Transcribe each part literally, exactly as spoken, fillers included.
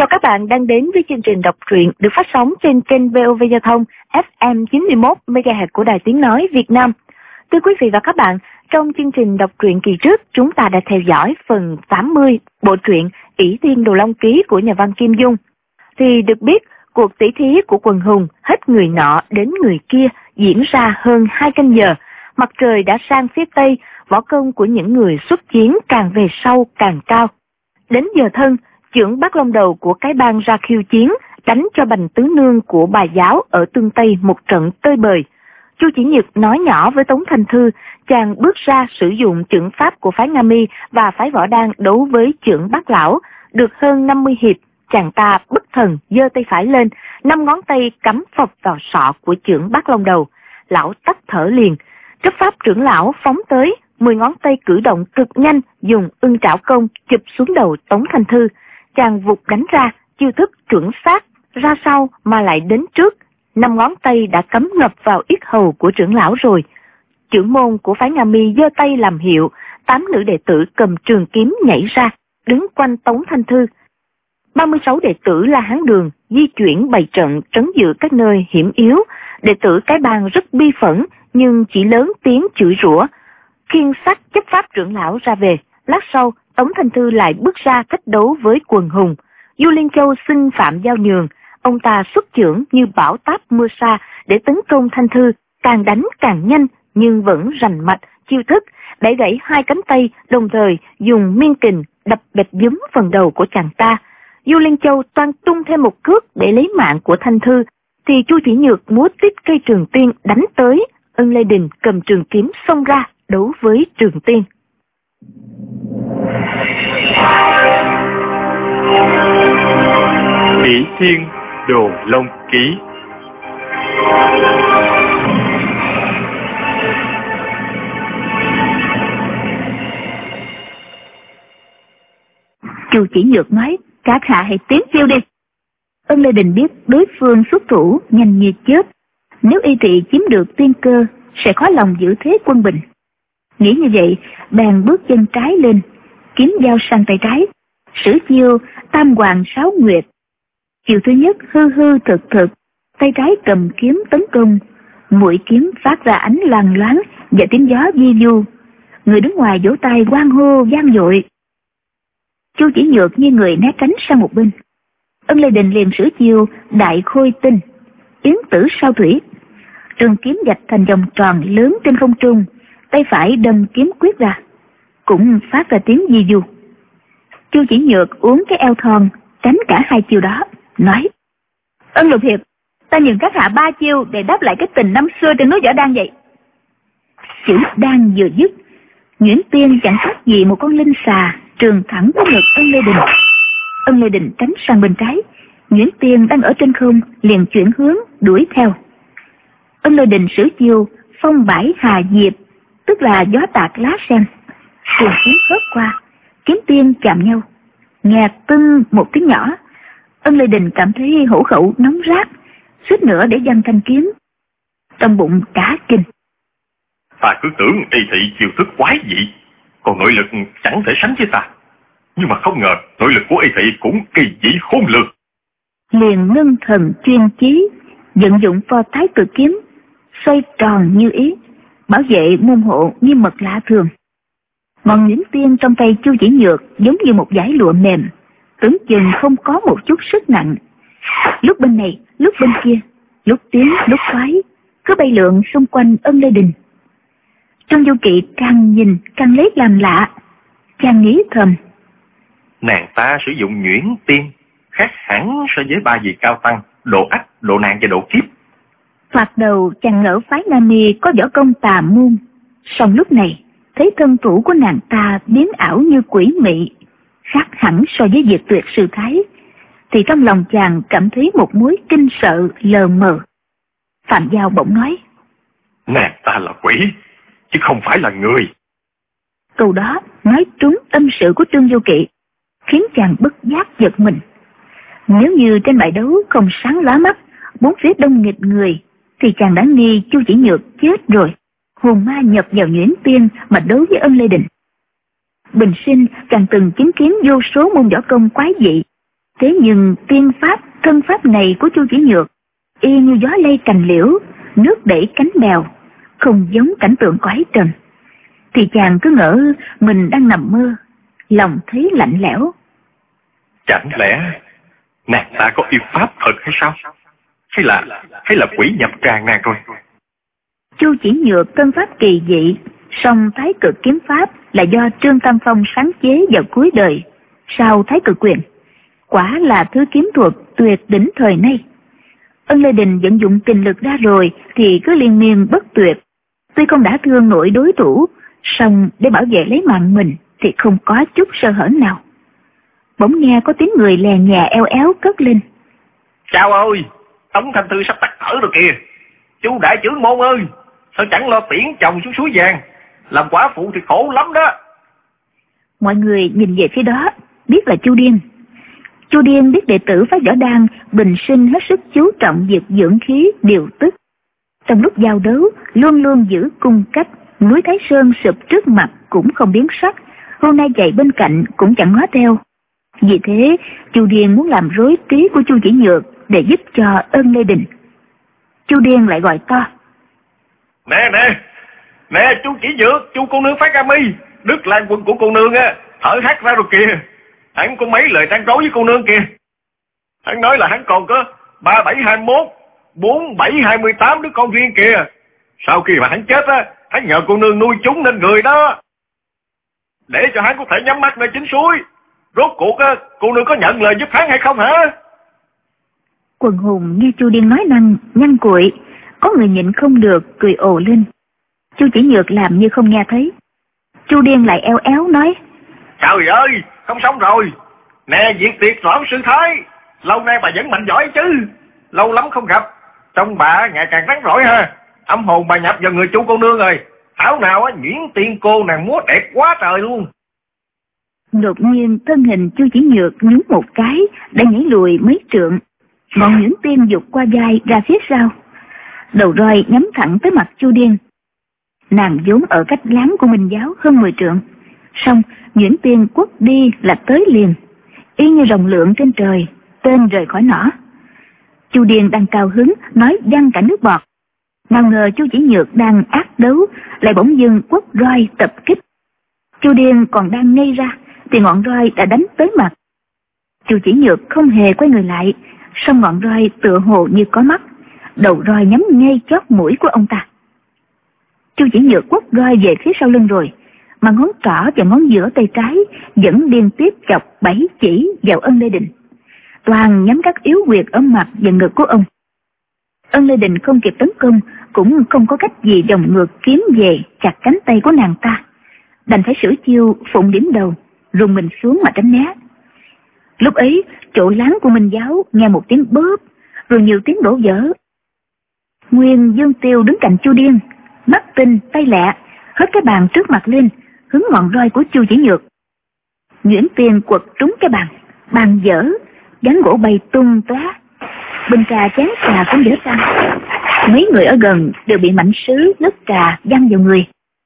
Chào các bạn đang đến với chương trình đọc truyện được phát sóng trên kênh vê o vê Giao thông ép em chín mươi mốt mê ga héc của Đài Tiếng Nói Việt Nam. Thưa quý vị và các bạn, trong chương trình đọc truyện kỳ trước, chúng ta đã theo dõi phần tám mươi bộ truyện Ỷ Thiên Đồ Long Ký của nhà văn Kim Dung. Thì được biết, cuộc tỉ thí của quần hùng hết người nọ đến người kia diễn ra hơn hai canh giờ. Mặt trời đã sang phía tây, võ công của những người xuất chiến càng về sau càng cao. Đến giờ thân, trưởng Bát Long Đầu của cái bang ra khiêu chiến, đánh cho Bành Tứ Nương của Bà Giáo ở Tương Tây một trận tơi bời. Chu Chỉ Nhược nói nhỏ với Tống Thanh Thư, chàng bước ra sử dụng chưởng pháp của phái Nga Mi và phái Võ Đan đấu với chưởng Bát Lão, được hơn năm mươi hiệp, chàng ta bất thần giơ tay phải lên, năm ngón tay cắm phập vào sọ của chưởng Bát Long Đầu. Lão tắt thở liền, chấp pháp trưởng lão phóng tới, mười ngón tay cử động cực nhanh, dùng ưng trảo công chụp xuống đầu Tống Thanh Thư. Chàng vụt đánh ra, chiêu thức chuẩn xác, ra sau mà lại đến trước. Năm ngón tay đã cắm ngập vào yết hầu của trưởng lão rồi. Trưởng môn của phái Nga Mi giơ tay làm hiệu, tám nữ đệ tử cầm trường kiếm nhảy ra, đứng quanh Tống Thanh Thư. ba mươi sáu đệ tử La Hán Đường di chuyển bày trận trấn giữ các nơi hiểm yếu. Đệ tử cái bang rất bi phẫn, nhưng chỉ lớn tiếng chửi rủa, khiêng xác chấp pháp trưởng lão ra về. Lát sau, Tống Thanh Thư lại bước ra thách đấu với quần hùng. Du Liên Châu xin Phạm Giao nhường, ông ta xuất chưởng như bão táp mưa sa để tấn công Thanh Thư, càng đánh càng nhanh nhưng vẫn rành mạch chiêu thức, bẻ gãy hai cánh tay, đồng thời dùng miên kình đập bệt dúm phần đầu của chàng ta. Du Liên Châu toan tung thêm một cước để lấy mạng của Thanh Thư, thì Chu Chỉ Nhược múa tít cây Trường Tiên đánh tới. Ân Lê Đình cầm trường kiếm xông ra đấu với Trường Tiên. Ỷ Thiên Đồ Long Ký. Chu Chỉ Nhược nói, các hạ hãy tiến chiêu đi. Ân Lê Đình biết đối phương xuất thủ nhanh như chớp, nếu y thị chiếm được tiên cơ sẽ khó lòng giữ thế quân bình. Nghĩ như vậy, bèn bước chân trái lên, kiếm giao sang tay trái, sử chiêu Tam Hoàng Sáu Nguyệt. Chiêu thứ nhất hư hư thực thực, tay trái cầm kiếm tấn công, mũi kiếm phát ra ánh loang loáng và tiếng gió vi vu. Người đứng ngoài vỗ tay hoan hô vang dội. Chu Chỉ Nhược như người né tránh sang một bên. Ân Lê Đình liền sử chiêu Đại Khôi Tinh, Yến Tử Sao Thủy. Trường kiếm vạch thành vòng tròn lớn trên không trung, tay phải đâm kiếm quyết ra, cũng phát ra tiếng vi vu. Chu Chỉ Nhược uống cái eo thon tránh cả hai chiêu đó, nói: Ân Lục Hiệp, ta nhường các hạ ba chiêu để đáp lại cái tình năm xưa trên núi Võ Đan vậy. Chữ đan vừa dứt, Nguyễn Tiên chẳng khác gì một con linh xà trường thẳng tới ngực Ân Lê Đình. Ân Lê Đình tránh sang bên trái, Nguyễn Tiên đang ở trên không liền chuyển hướng đuổi theo. Ân Lê Đình sử chiêu Phong Bãi Hà Diệp, tức là gió tạt lá sen. Trường kiếm khớp qua, kiếm tiên chạm nhau, nghe tưng một tiếng nhỏ. Ân Lê Đình cảm thấy hổ khẩu nóng rát, suýt nữa để giăng thanh kiếm. Trong bụng cả kinh. Ta cứ tưởng y thị chiêu thức quái dị, còn nội lực chẳng thể sánh với ta. Nhưng mà không ngờ nội lực của y thị cũng kỳ dị khôn lường. Liền ngưng thần chuyên chí, vận dụng pho thái cực kiếm, xoay tròn như ý, bảo vệ môn hộ như mật lạ thường. Ngọn Nguyễn Tiên trong tay Chu Chỉ Nhược giống như một dải lụa mềm, tưởng chừng không có một chút sức nặng. Lúc bên này, lúc bên kia, lúc tiến lúc thoái, cứ bay lượn xung quanh Ân Lê Đình. Trương Du Kỵ càng nhìn càng lấy làm lạ, chàng nghĩ thầm: Nàng ta sử dụng Nhuyễn Tiên khác hẳn so với ba vị cao tăng Độ Ách, Độ Nạn và Độ Kiếp. Thoạt đầu chàng ngỡ phái Nga Mi có võ công tà môn, song lúc này thấy thân thủ của nàng ta biến ảo như quỷ mị, khác hẳn so với Diệt Tuyệt Sư Thái, thì trong lòng chàng cảm thấy một mối kinh sợ lờ mờ. Phạm Giao bỗng nói: Nàng ta là quỷ, chứ không phải là người. Câu đó nói trúng tâm sự của Trương Du Kỵ, khiến chàng bất giác giật mình. Nếu như trên bài đấu không sáng lóa mắt, bốn phía đông nghịch người, thì chàng đã nghi Chu Chỉ Nhược chết rồi, hồn ma nhập vào Nhuyễn Tiên mà đấu với Ân Lê Đình. Bình sinh càng từng chứng kiến vô số môn võ công quái dị, Thế nhưng tiên pháp, thân pháp này của Chu Chỉ Nhược y như gió lay cành liễu, nước đẩy cánh bèo, không giống cảnh tượng cõi trần. Thì chàng cứ ngỡ mình đang nằm mơ, lòng thấy lạnh lẽo. Chẳng lẽ nàng ta có yêu pháp thật hay sao? Hay là hay là quỷ nhập tràng nàng rồi? Chu Chỉ Nhược thân pháp kỳ dị, song Thái Cực kiếm pháp là do Trương Tam Phong sáng chế vào cuối đời sau Thái Cực quyền, quả là thứ kiếm thuật tuyệt đỉnh thời nay. Ân Lê Đình vận dụng kình lực ra rồi thì cứ liên miên bất tuyệt, tuy không đã thương nổi đối thủ, song để bảo vệ lấy mạng mình thì không có chút sơ hở nào. Bỗng nghe có tiếng người lè nhè eo éo cất lên. Chào ơi, Tống Thanh Thư sắp tắt thở rồi kìa. Chú đại trưởng môn ơi, sao chẳng lo tiễn chồng xuống suối vàng, làm quả phụ thì khổ lắm đó. Mọi người nhìn về phía đó, biết là Chu Điên. Chu Điên biết đệ tử phái Võ Đan bình sinh hết sức chú trọng việc dưỡng khí, điều tức. Trong lúc giao đấu, luôn luôn giữ cung cách, núi Thái Sơn sụp trước mặt cũng không biến sắc, hôm nay chạy bên cạnh cũng chẳng ngó theo. Vì thế, Chu Điên muốn làm rối trí của Chu Chỉ Nhược để giúp cho Ân Lê Đình. Chu Điên lại gọi to. Nè nè, nè chú Chỉ Nhược, chú cô nương phát ra mi, Đức Lan Quân của cô nương á, thở hắt ra rồi kìa. Hắn có mấy lời tán trối với cô nương kìa. Hắn nói là hắn còn có ba bảy hai mốt, bốn bảy hai mươi tám đứa con riêng kìa. Sau khi mà hắn chết á, hắn nhờ cô nương nuôi chúng nên người đó, để cho hắn có thể nhắm mắt nơi chính suối. Rốt cuộc á, cô nương có nhận lời giúp hắn hay không hả? Quần hùng nghe Chu Điên nói năng nhăn cuội, có người nhịn không được cười ồ lên. Chu Chỉ Nhược làm như không nghe thấy. Chu Điên lại eo éo nói. Trời ơi, không xong rồi. Nè Diệt Tiệt Doãn Sư Thái, lâu nay bà vẫn mạnh giỏi chứ. Lâu lắm không gặp, trông bà ngày càng rắn rỏi ha. Âm hồn bà nhập vào người chú cô nương rồi. Thảo nào á, Nhuyễn Tiên cô nàng múa đẹp quá trời luôn. Đột nhiên thân hình Chu Chỉ Nhược nhún một cái, đã nhảy lùi mấy trượng. Ngọn Nhuyễn Tiên giục qua vai ra phía sau, đầu roi nhắm thẳng tới mặt Chu Điên. Nàng vốn ở cách láng của Minh Giáo hơn mười trượng, song Nhuyễn Tiên quất đi là tới liền, y như rồng lượn trên trời, tên rời khỏi nỏ. Chu Điên đang cao hứng nói văng cả nước bọt, nào ngờ Chu Chỉ Nhược đang ác đấu lại bỗng dưng quất roi tập kích. Chu Điên còn đang ngây ra thì ngọn roi đã đánh tới mặt. Chu Chỉ Nhược không hề quay người lại, song ngọn roi tựa hồ như có mắt, đầu roi nhắm ngay chóp mũi của ông ta. Chu Chỉ Nhược quất roi về phía sau lưng rồi, mà ngón trỏ và ngón giữa tay trái vẫn liên tiếp chọc bảy chỉ vào Ân Lê Đình, toàn nhắm các yếu huyệt ở mặt và ngực của ông. Ân Lê Đình không kịp tấn công, cũng không có cách gì vòng ngược kiếm về chặt cánh tay của nàng ta, đành phải sử chiêu phụng điểm đầu, rùng mình xuống mà tránh né. Lúc ấy, chỗ láng của Minh Giáo nghe một tiếng bóp, rồi nhiều tiếng đổ vỡ. Nguyên Dương Tiêu đứng cạnh Chu Điên, mắt tinh tay lẹ, hất cái bàn trước mặt lên, hướng ngọn roi của Chu Chỉ Nhược. Nhuyễn Tiên quật trúng cái bàn, bàn vỡ, ván gỗ bay tung tóe, bình trà chén trà cũng vỡ tan. Mấy người ở gần đều bị mảnh sứ nứt trà văng vào người.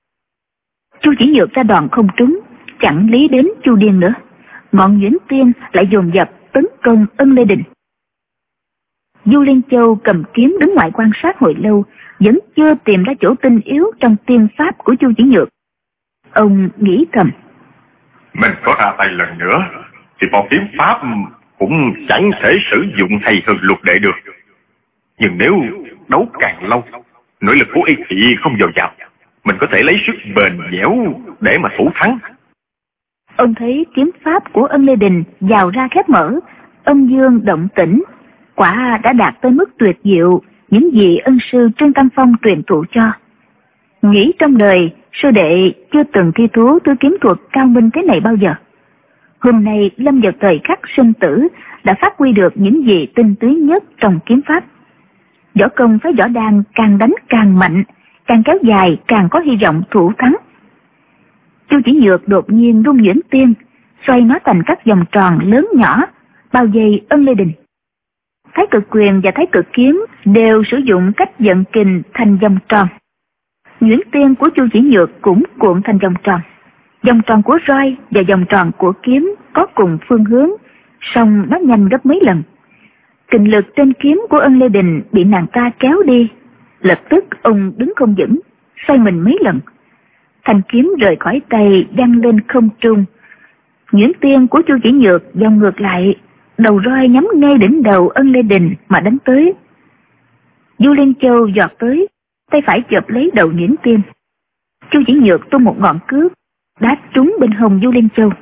Chu Chỉ Nhược ra đòn không trúng, chẳng lý đến Chu Điên nữa, ngọn Nhuyễn Tiên lại dồn dập tấn công Ân Lê Đình. Du Liên Châu cầm kiếm đứng ngoài quan sát hồi lâu, vẫn chưa tìm ra chỗ tinh yếu trong tiên pháp của Chu Chỉ Nhược. Ông nghĩ thầm, mình có ra tay lần nữa thì một kiếm pháp cũng chẳng thể sử dụng hay hơn Lục Đệ được. Nhưng nếu đấu càng lâu, nội lực của y thị không dồi dào, mình có thể lấy sức bền dẻo để mà thủ thắng. Ông thấy kiếm pháp của Ân Lê Đình vào ra khép mở, âm dương động tĩnh, quả đã đạt tới mức tuyệt diệu những gì ân sư Trương Tam Phong truyền thụ cho. Nghĩ trong đời sư đệ chưa từng thi thố thứ kiếm thuật cao minh thế này bao giờ. Hôm nay lâm vào thời khắc sinh tử, đã phát huy được những gì tinh túy nhất trong kiếm pháp. Võ công phái Võ Đan càng đánh càng mạnh, càng kéo dài càng có hy vọng thủ thắng. Chu Chỉ Nhược đột nhiên rung Nhuyễn Tiên, xoay nó thành các vòng tròn lớn nhỏ, bao vây Ân Lê Đình. Thái Cực Quyền và Thái Cực Kiếm đều sử dụng cách vận kình thành vòng tròn. Nhuyễn Tiên của Chu Chỉ Nhược cũng cuộn thành vòng tròn. Vòng tròn của roi và vòng tròn của kiếm có cùng phương hướng, song nó nhanh gấp mấy lần. Kình lực trên kiếm của Ân Lê Đình bị nàng ta kéo đi, lập tức ông đứng không vững, xoay mình mấy lần. Thanh kiếm rời khỏi tay văng lên không trung. Nhuyễn tiên của Chu Chỉ Nhược vòng ngược lại, đầu roi nhắm ngay đỉnh đầu Ân Lê Đình mà đánh tới. Du Liên Châu giọt tới, tay phải chộp lấy đầu nhuyễn tiên. Chu Chỉ Nhược tung một ngọn cước đá trúng bên hông Du Liên Châu.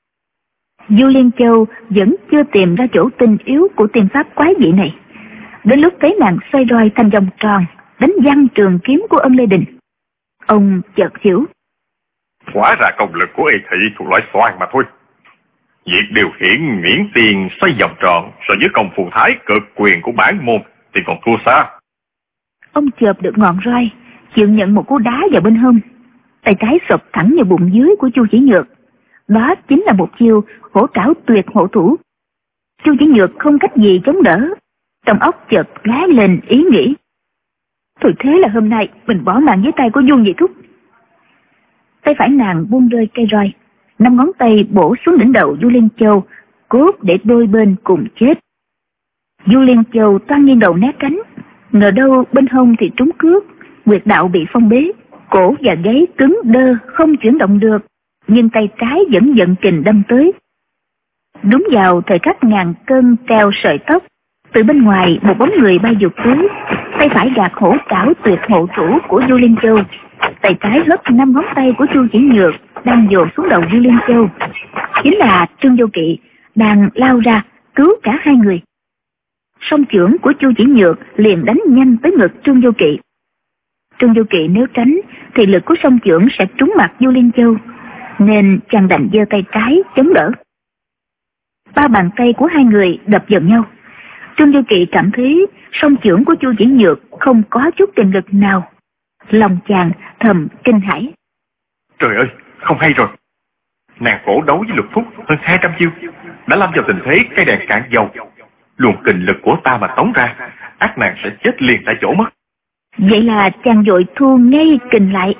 Du Liên Châu vẫn chưa tìm ra chỗ tinh yếu của tiên pháp quái dị này. Đến lúc thấy nàng xoay roi thành vòng tròn, đánh văng trường kiếm của Ân Lê Đình, ông chợt hiểu. Hóa ra công lực của Y Thị thuộc loại xoàn mà thôi. Việc điều khiển nhuyễn tiền xoay vòng tròn so với công phù thái cực quyền của bản môn thì còn thua xa. Ông chộp được ngọn roi, chịu nhận một cú đá vào bên hông. Tay trái sụp thẳng vào bụng dưới của Chu Chỉ Nhược. Đó chính là một chiêu hổ trảo tuyệt hộ thủ. Chu Chỉ Nhược không cách gì chống đỡ, trong óc chợt lóe lên ý nghĩ. Thôi thế là hôm nay mình bỏ mạng dưới tay của Du Nhị Thúc. Tay phải nàng buông rơi cây roi, năm ngón tay bổ xuống đỉnh đầu Du Liên Châu, cốt để đôi bên cùng chết. Du Liên Châu toan nghiêng đầu né tránh, ngờ đâu bên hông thì trúng cước, huyệt đạo bị phong bế, cổ và gáy cứng đơ không chuyển động được, nhưng tay trái vẫn vận kình đâm tới. Đúng vào thời khắc ngàn cân treo sợi tóc, từ bên ngoài một bóng người bay vụt tới, tay phải gạt hổ trảo tuyệt hộ thủ của Du Liên Châu, tay trái hất năm ngón tay của Chu Chỉ Nhược đang dồn xuống đầu Du Liên Châu. Chính là Trương Vô Kỵ đang lao ra cứu cả hai người. Song chưởng của Chu Chỉ Nhược liền đánh nhanh tới ngực Trương Vô Kỵ. Trương Vô Kỵ nếu tránh thì lực của song chưởng sẽ trúng mặt Du Liên Châu, nên chàng đành giơ tay trái chống đỡ. Ba bàn tay của hai người đập vào nhau. Trương Vô Kỵ cảm thấy song chưởng của Chu Chỉ Nhược không có chút kình lực nào. Lòng chàng thầm kinh hãi. Trời ơi, không hay rồi. Nàng phổ đấu với Lục Phúc hơn hai trăm chiêu, đã lâm vào tình thế cây đèn cạn dầu. Luồng kình lực của ta mà tống ra, ác nàng sẽ chết liền tại chỗ mất. Vậy là chàng vội thu ngay kình lại.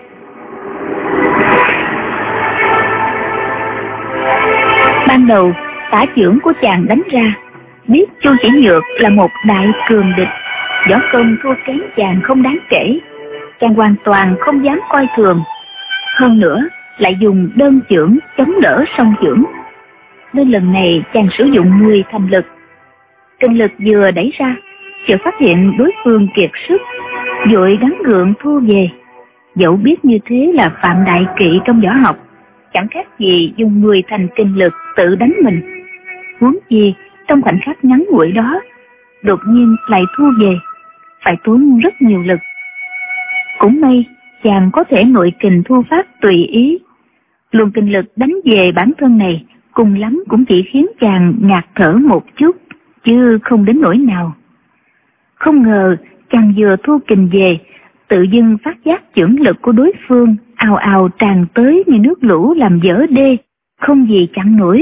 Ban đầu tả chưởng của chàng đánh ra, biết Chu Chỉ Nhược là một đại cường địch, võ công thua kém chàng không đáng kể, chàng hoàn toàn không dám coi thường. Hơn nữa lại dùng đơn chưởng chống đỡ song chưởng, nên lần này chàng sử dụng mười thành lực. Kình lực vừa đẩy ra, chợt phát hiện đối phương kiệt sức, vội gắng gượng thu về. Dẫu biết như thế là phạm đại kỵ trong võ học, chẳng khác gì dùng mười thành kình lực tự đánh mình. Huống chi trong khoảnh khắc ngắn ngủi đó, đột nhiên lại thu về, phải tốn rất nhiều lực. Cũng may chàng có thể nội kình thu phát tùy ý. Luồng kình lực đánh về bản thân này cùng lắm cũng chỉ khiến chàng ngạt thở một chút, chứ không đến nỗi nào. Không ngờ chàng vừa thu kình về, tự dưng phát giác chưởng lực của đối phương ào ào tràn tới như nước lũ làm vỡ đê, không gì chặn nổi.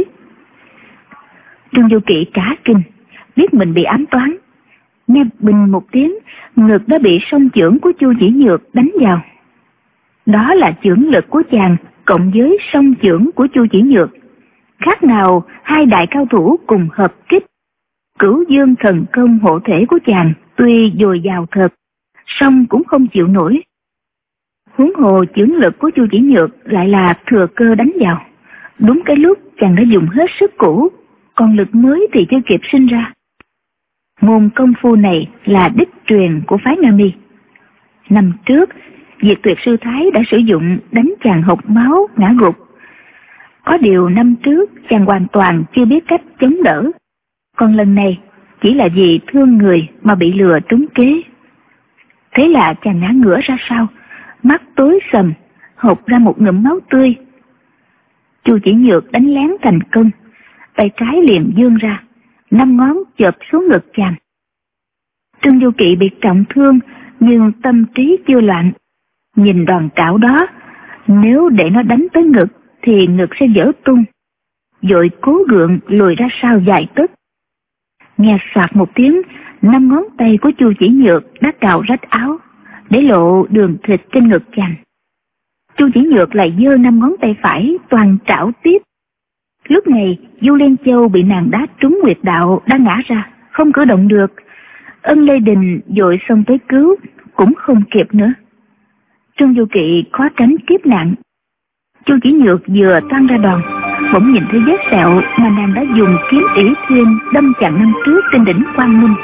Trương Vô Kỵ cả kinh, biết mình bị ám toán. Nghe bình một tiếng, ngực đã bị song chưởng của Chu Chỉ Nhược đánh vào. Đó là chưởng lực của chàng cộng với song chưởng của Chu Chỉ Nhược, khác nào hai đại cao thủ cùng hợp kích. Cửu dương thần công hộ thể của chàng tuy dồi dào thật, song cũng không chịu nổi. Huống hồ chưởng lực của Chu Chỉ Nhược lại là thừa cơ đánh vào, đúng cái lúc chàng đã dùng hết sức cũ, còn lực mới thì chưa kịp sinh ra. Môn công phu này là đích truyền của phái Nga Mi. Năm trước, Diệt Tuyệt Sư Thái đã sử dụng đánh chàng hộc máu ngã gục. Có điều năm trước chàng hoàn toàn chưa biết cách chống đỡ, còn lần này chỉ là vì thương người mà bị lừa trúng kế. Thế là chàng ngã ngửa ra sau, mắt tối sầm, hộc ra một ngụm máu tươi. Chu Chỉ Nhược đánh lén thành công, tay trái liền vươn ra, năm ngón chộp xuống ngực chàng. Trương Vô Kỵ bị trọng thương nhưng tâm trí chưa loạn, nhìn đòn trảo đó, nếu để nó đánh tới ngực thì ngực sẽ vỡ tung, vội cố gượng lùi ra sau vài tấc. Nghe soạt một tiếng, năm ngón tay của Chu Chỉ Nhược đã cào rách áo, để lộ đường thịt trên ngực chàng. Chu Chỉ Nhược lại giơ năm ngón tay phải toàn trảo tiếp. Lúc này Du Liên Châu bị nàng đá trúng huyệt đạo đã ngã ra, không cử động được. Ân Lê Đình vội xông tới cứu, cũng không kịp nữa. Trương Du Kỵ khó tránh kiếp nạn. Chu Chỉ Nhược vừa toan ra đòn, bỗng nhìn thấy vết sẹo mà nàng đã dùng kiếm ỷ thuyên đâm chặn năm trước trên đỉnh Quang Minh.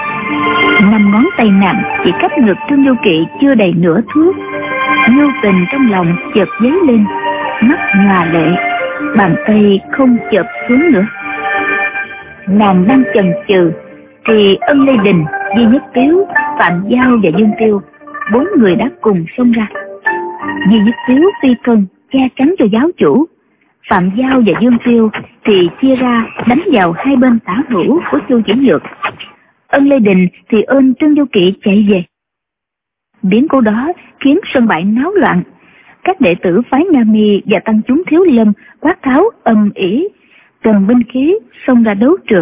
Năm ngón tay nàng chỉ cách ngực Trương Du Kỵ chưa đầy nửa thước. Nhu tình trong lòng chợt dấy lên, mắt nhòa lệ, bàn tay không chợp xuống nữa. Nàng đang chần chừ thì Ân Lê Đình, Di Nhất Tiếu, Phạm Giao và Dương Tiêu bốn người đã cùng xông ra. Di Nhất Tiếu phi cân che chắn cho giáo chủ, Phạm Giao và Dương Tiêu thì chia ra đánh vào hai bên tả hữu của Chu Chỉ Nhược. Ân Lê Đình thì ôm Trương Du Kỵ chạy về. Biến cố đó khiến sân bãi náo loạn. Các đệ tử phái Nga Mi và tăng chúng Thiếu Lâm quát tháo ầm ĩ, cầm binh khí xông ra đấu trường.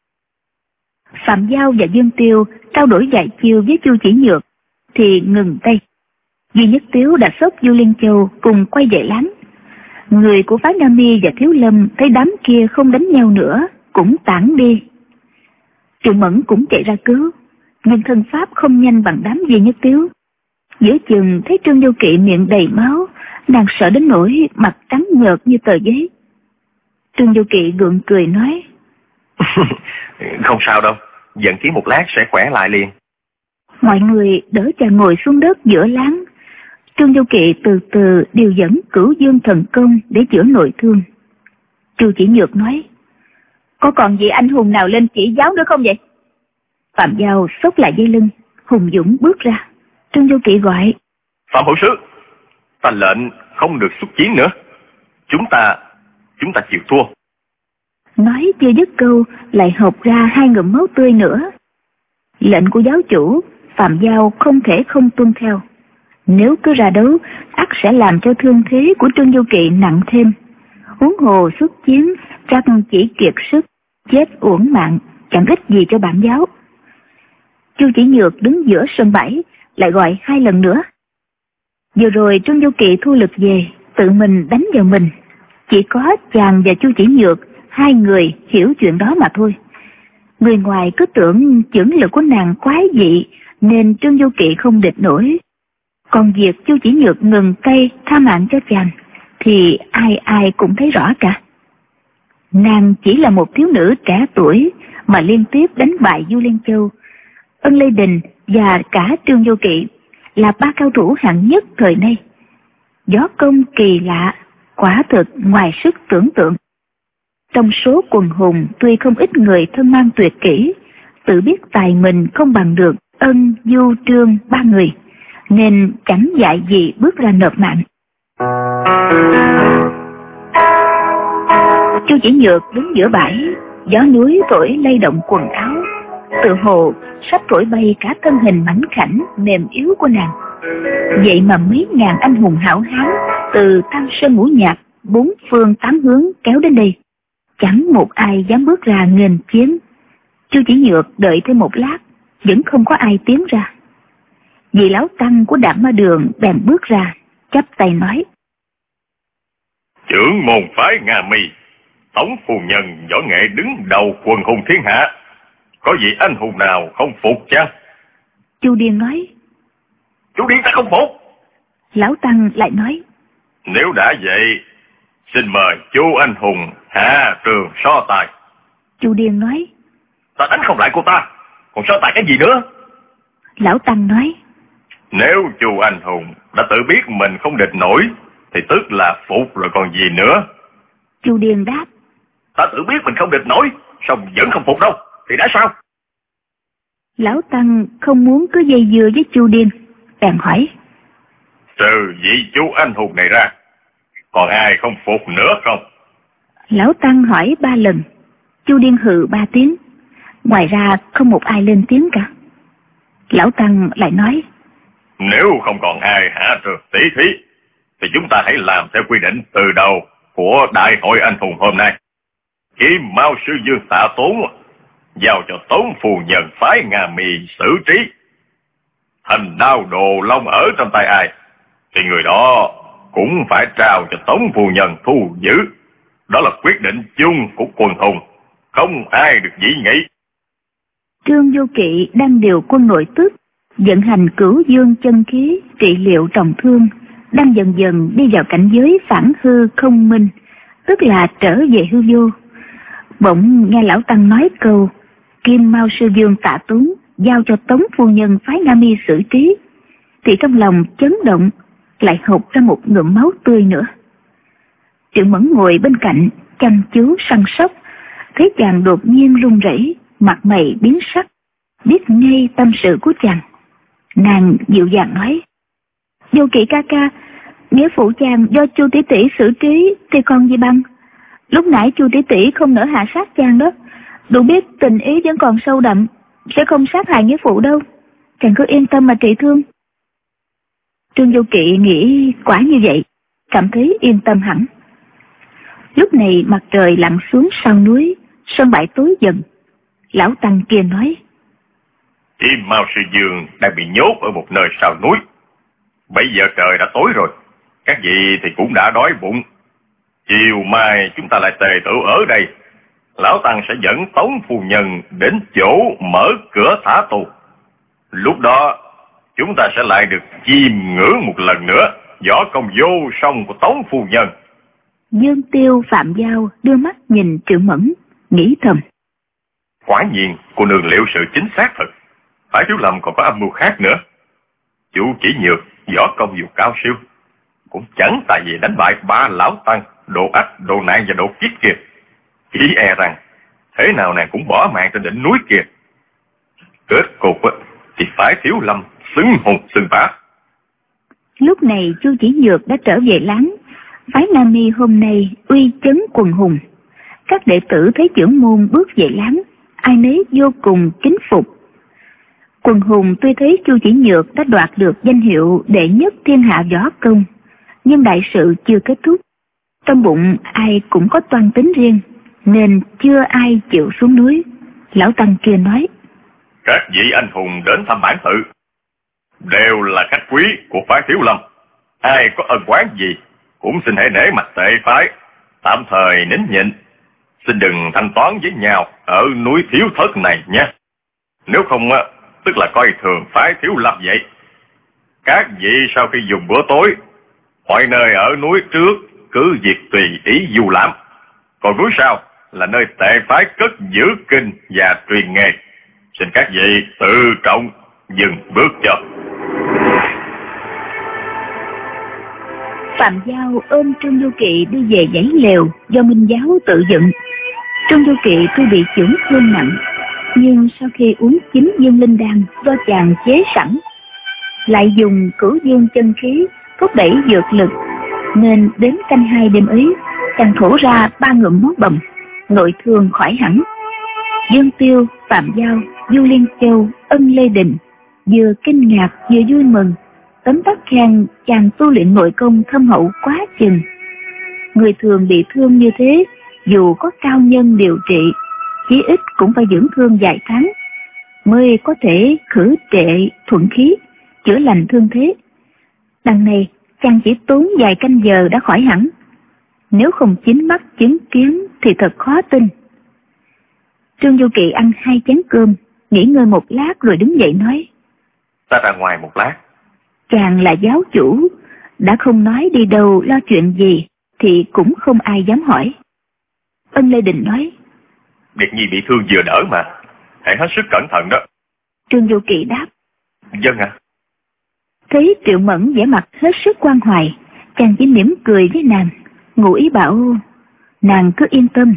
Phạm Giao và Dương Tiêu trao đổi vài chiêu với Chu Chỉ Nhược thì ngừng tay. Duy Nhất Tiếu đã xốc Du Liên Châu cùng quay về láng. Người của phái Nam Mi và Thiếu Lâm thấy đám kia không đánh nhau nữa cũng tản đi. Triệu Mẫn cũng chạy ra cứu, nhưng thân pháp không nhanh bằng đám Duy Nhất Tiếu. Giữa chừng thấy Trương Du Kỵ miệng đầy máu, nàng sợ đến nỗi mặt trắng nhợt như tờ giấy. Trương Du Kỵ gượng cười nói: Không sao đâu, dẫn khí một lát sẽ khỏe lại liền. Mọi người đỡ chàng ngồi xuống đất giữa láng. Trương Du Kỵ từ từ điều dẫn Cửu Dương thần công để chữa nội thương. Chu Chỉ Nhược nói: Có còn vị anh hùng nào lên chỉ giáo nữa không vậy? Phạm Giao xốc lại dây lưng, hùng dũng bước ra. Trương Du Kỵ gọi: Phạm hữu sứ, ta lệnh không được xuất chiến nữa. Chúng ta, chúng ta chịu thua. Nói chưa dứt câu lại hộc ra hai ngụm máu tươi nữa. Lệnh của giáo chủ, Phạm Giao không thể không tuân theo. Nếu cứ ra đấu, ắt sẽ làm cho thương thế của Trương Du Kỵ nặng thêm. Huống hồ xuất chiến chắc chỉ kiệt sức, chết uổng mạng, chẳng ích gì cho bản giáo. Chu Chỉ Nhược đứng giữa sân bãi, lại gọi hai lần nữa. Vừa rồi Trương Du Kỵ thu lực về, tự mình đánh vào mình. Chỉ có chàng và Chu Chỉ Nhược, hai người hiểu chuyện đó mà thôi. Người ngoài cứ tưởng chưởng lực của nàng quái dị, nên Trương Du Kỵ không địch nổi. Còn việc Chu Chỉ Nhược ngừng tay tha mạng cho chàng, thì ai ai cũng thấy rõ cả. Nàng chỉ là một thiếu nữ trẻ tuổi mà liên tiếp đánh bại Du Liên Châu, Ân Lê Đình và cả Trương Du Kỵ là ba cao thủ hạng nhất thời nay. Võ công kỳ lạ, quả thực ngoài sức tưởng tượng. Trong số quần hùng tuy không ít người thân mang tuyệt kỹ, tự biết tài mình không bằng được Ân, Du, Trương ba người, nên chẳng dại gì bước ra nộp mạng. Chu Chỉ Nhược đứng giữa bãi, gió núi thổi lay động quần áo, tự hồ sắp thổi bay cả thân hình mảnh khảnh mềm yếu của nàng. Vậy mà mấy ngàn anh hùng hảo hán từ Tam Sơn Ngũ Nhạc bốn phương tám hướng kéo đến đây, chẳng một ai dám bước ra nghênh chiến. Chu Chỉ Nhược đợi thêm một lát, vẫn không có ai tiến ra. Vị lão tăng của Đạm Ma Đường bèn bước ra, chắp tay nói: Trưởng môn phái Nga Mi, tổng phu nhân võ nghệ đứng đầu quần hùng thiên hạ, có vị anh hùng nào không phục chăng? Chu Điên nói: Chu Điên ta không phục. Lão tăng lại nói: Nếu đã vậy, xin mời chu anh hùng hạ trường so tài. Chu Điên nói: Ta đánh không lại cô ta, còn so tài cái gì nữa? Lão tăng nói: Nếu chu anh hùng đã tự biết mình không địch nổi, thì tức là phục rồi còn gì nữa. Chu Điên đáp: Ta tự biết mình không địch nổi, xong vẫn không phục đâu, thì đã sao? Lão tăng không muốn cứ dây dưa với Chu Điên, bèn hỏi: Trừ vị chu anh hùng này ra, còn ai không phục nữa không? Lão tăng hỏi ba lần, Chu Điên hừ ba tiếng, ngoài ra không một ai lên tiếng cả. Lão tăng lại nói: Nếu không còn ai hạ trường tỷ thí, thì chúng ta hãy làm theo quy định từ đầu của đại hội anh hùng hôm nay. Kim Mao sư Dương Tạ Tốn giao cho Tống phu nhân phái Nga Mi xử trí. Thành đao đồ long ở trong tay ai, thì người đó cũng phải trao cho Tống phu nhân thu giữ, Đó là quyết định chung của quần hùng, không ai được dị nghị. Trương Vô Kỵ đang điều quân nội tước, vận hành cửu dương chân khí trị liệu trọng thương, đang dần dần đi vào cảnh giới phản hư không minh, tức là trở về hư vô. Bỗng nghe lão tăng nói câu Kim Mao Sư Dương tạ túng giao cho Tống phu nhân phái Nga Mi xử trí, thì trong lòng chấn động, lại hộc ra một ngụm máu tươi nữa. Triệu Mẫn ngồi bên cạnh chăm chú săn sóc, thấy chàng đột nhiên run rẩy, mặt mày biến sắc, biết ngay tâm sự của chàng. Nàng dịu dàng nói: Vô Kỵ ca ca, nghĩa phụ chàng do Chu tỷ tỷ xử trí thì còn gì bằng. Lúc nãy Chu tỷ tỷ không nỡ hạ sát chàng đó, đủ biết tình ý vẫn còn sâu đậm, sẽ không sát hại nghĩa phụ đâu. Chàng cứ yên tâm mà trị thương. Trương Vô Kỵ nghĩ quả như vậy, cảm thấy yên tâm hẳn. Lúc này mặt trời lặn xuống sau núi, sân bãi tối dần. Lão tăng kia nói: Kim Mao Sư Dương đang bị nhốt ở một nơi sau núi. Bây giờ trời đã tối rồi, các vị thì cũng đã đói bụng. Chiều mai chúng ta lại tề tựu ở đây. Lão tăng sẽ dẫn Tống phu nhân đến chỗ mở cửa thả tù. Lúc đó chúng ta sẽ lại được chiêm ngưỡng một lần nữa võ công vô song của Tống phu nhân. Dương Tiêu, Phạm Giao đưa mắt nhìn Triệu Mẫn, nghĩ thầm: Quả nhiên cô nương liệu sự chính xác thật. Phải Thiếu Lâm còn có âm mưu khác nữa. Chu Chỉ Nhược võ công dù cao siêu, cũng chẳng tại vì đánh bại ba lão tăng Đồ Ách, Đồ Nạn và Đồ Kiết kia. Chỉ e rằng thế nào nàng cũng bỏ mạng trên đỉnh núi kia. Kết cục thì phải Thiếu Lâm xứng hùng xứng bá. Lúc này Chu Chỉ Nhược đã trở về láng. Phái Nam Mi hôm nay uy chấn quần hùng. Các đệ tử thấy trưởng môn bước về láng, ai nấy vô cùng kính phục. Quần hùng tuy thấy Chu Chỉ Nhược đã đoạt được danh hiệu đệ nhất thiên hạ võ công, nhưng đại sự chưa kết thúc. Trong bụng ai cũng có toan tính riêng, nên chưa ai chịu xuống núi. Lão tăng kia nói: Các vị anh hùng đến thăm bản tự đều là khách quý của phái Thiếu Lâm. Ai có ân oán gì cũng xin hãy nể mặt tệ phái, tạm thời nín nhịn, xin đừng thanh toán với nhau ở núi Thiếu Thất này nhé. Nếu không tức là coi thường phái Thiếu Lâm vậy. Các vị sau khi dùng bữa tối, mọi nơi ở núi trước cứ việc tùy ý du lãm, còn núi sau là nơi tệ phái cất giữ kinh và truyền nghề. Xin các vị tự trọng dừng bước cho. Phạm Giao ôm Trương Du Kỵ đi về dãy lều do Minh Giáo tự dựng. Trương Du Kỵ tuy bị chưởng thương nặng, nhưng sau khi uống chín dương linh đan do chàng chế sẵn, lại dùng cửu dương chân khí thúc đẩy dược lực, nên đến canh hai đêm ấy chàng thổ ra ba ngụm máu bầm, nội thương khỏi hẳn. Dương Tiêu, Phạm Giao, Du Liên Châu, Ân Lê Đình vừa kinh ngạc vừa vui mừng, tấm tắc khen chàng tu luyện nội công thâm hậu quá chừng. Người thường bị thương như thế, dù có cao nhân điều trị, chí ít cũng phải dưỡng thương vài tháng mới có thể khử trệ thuận khí, chữa lành thương thế. Đằng này chàng chỉ tốn vài canh giờ đã khỏi hẳn. Nếu không chính mắt chứng kiến thì thật khó tin. Trương Du Kỵ ăn hai chén cơm, nghỉ ngơi một lát rồi đứng dậy nói: Ta ra ngoài một lát. Chàng là giáo chủ, đã không nói đi đâu lo chuyện gì thì cũng không ai dám hỏi. Ân Lê Đình nói: Điệt Nhi bị thương vừa đỡ mà, hãy hết sức cẩn thận đó. Trương Du Kỵ đáp: Vâng ạ. À. Thấy Triệu Mẫn vẻ mặt hết sức quan hoài, chàng chỉ mỉm cười với nàng, ngụ ý bảo nàng cứ yên tâm.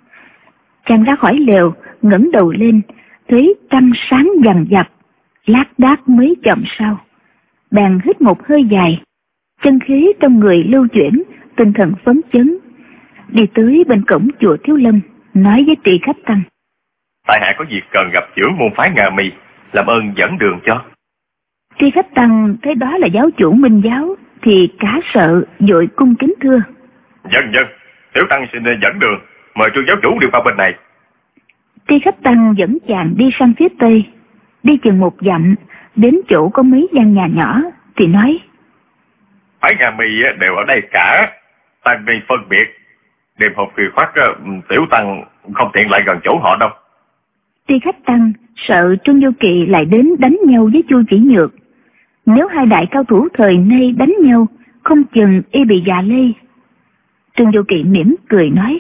Chàng ra khỏi lều, ngẩng đầu lên, thấy trăng sáng vằng vặc, lác đác mấy chậm sau. Bèn hít một hơi dài, chân khí trong người lưu chuyển, tinh thần phấn chấn, đi tới bên cổng chùa Thiếu Lâm, nói với Trị Khách Tăng: Tại hạ có việc cần gặp trưởng môn phái Nga Mi, làm ơn dẫn đường cho. Trị Khách Tăng thấy đó là giáo chủ Minh Giáo thì cả sợ, vội cung kính thưa: Vâng vâng, Tiểu Tăng xin dẫn đường, mời Trương giáo chủ đi qua bên này. Trị Khách Tăng dẫn chàng đi sang phía tây, đi chừng một dặm, đến chỗ có mấy gian nhà nhỏ thì nói: Phái Nga Mi đều ở đây cả, Tăng đi phân biệt. Đêm hôm khuya khoắt, tiểu tăng không tiện lại gần chỗ họ đâu. Tri Khách Tăng sợ Trương Vô Kỵ lại đến đánh nhau với Chu Chỉ Nhược. Nếu hai đại cao thủ thời nay đánh nhau, không chừng y bị dạ lây. Trương Vô Kỵ mỉm cười nói.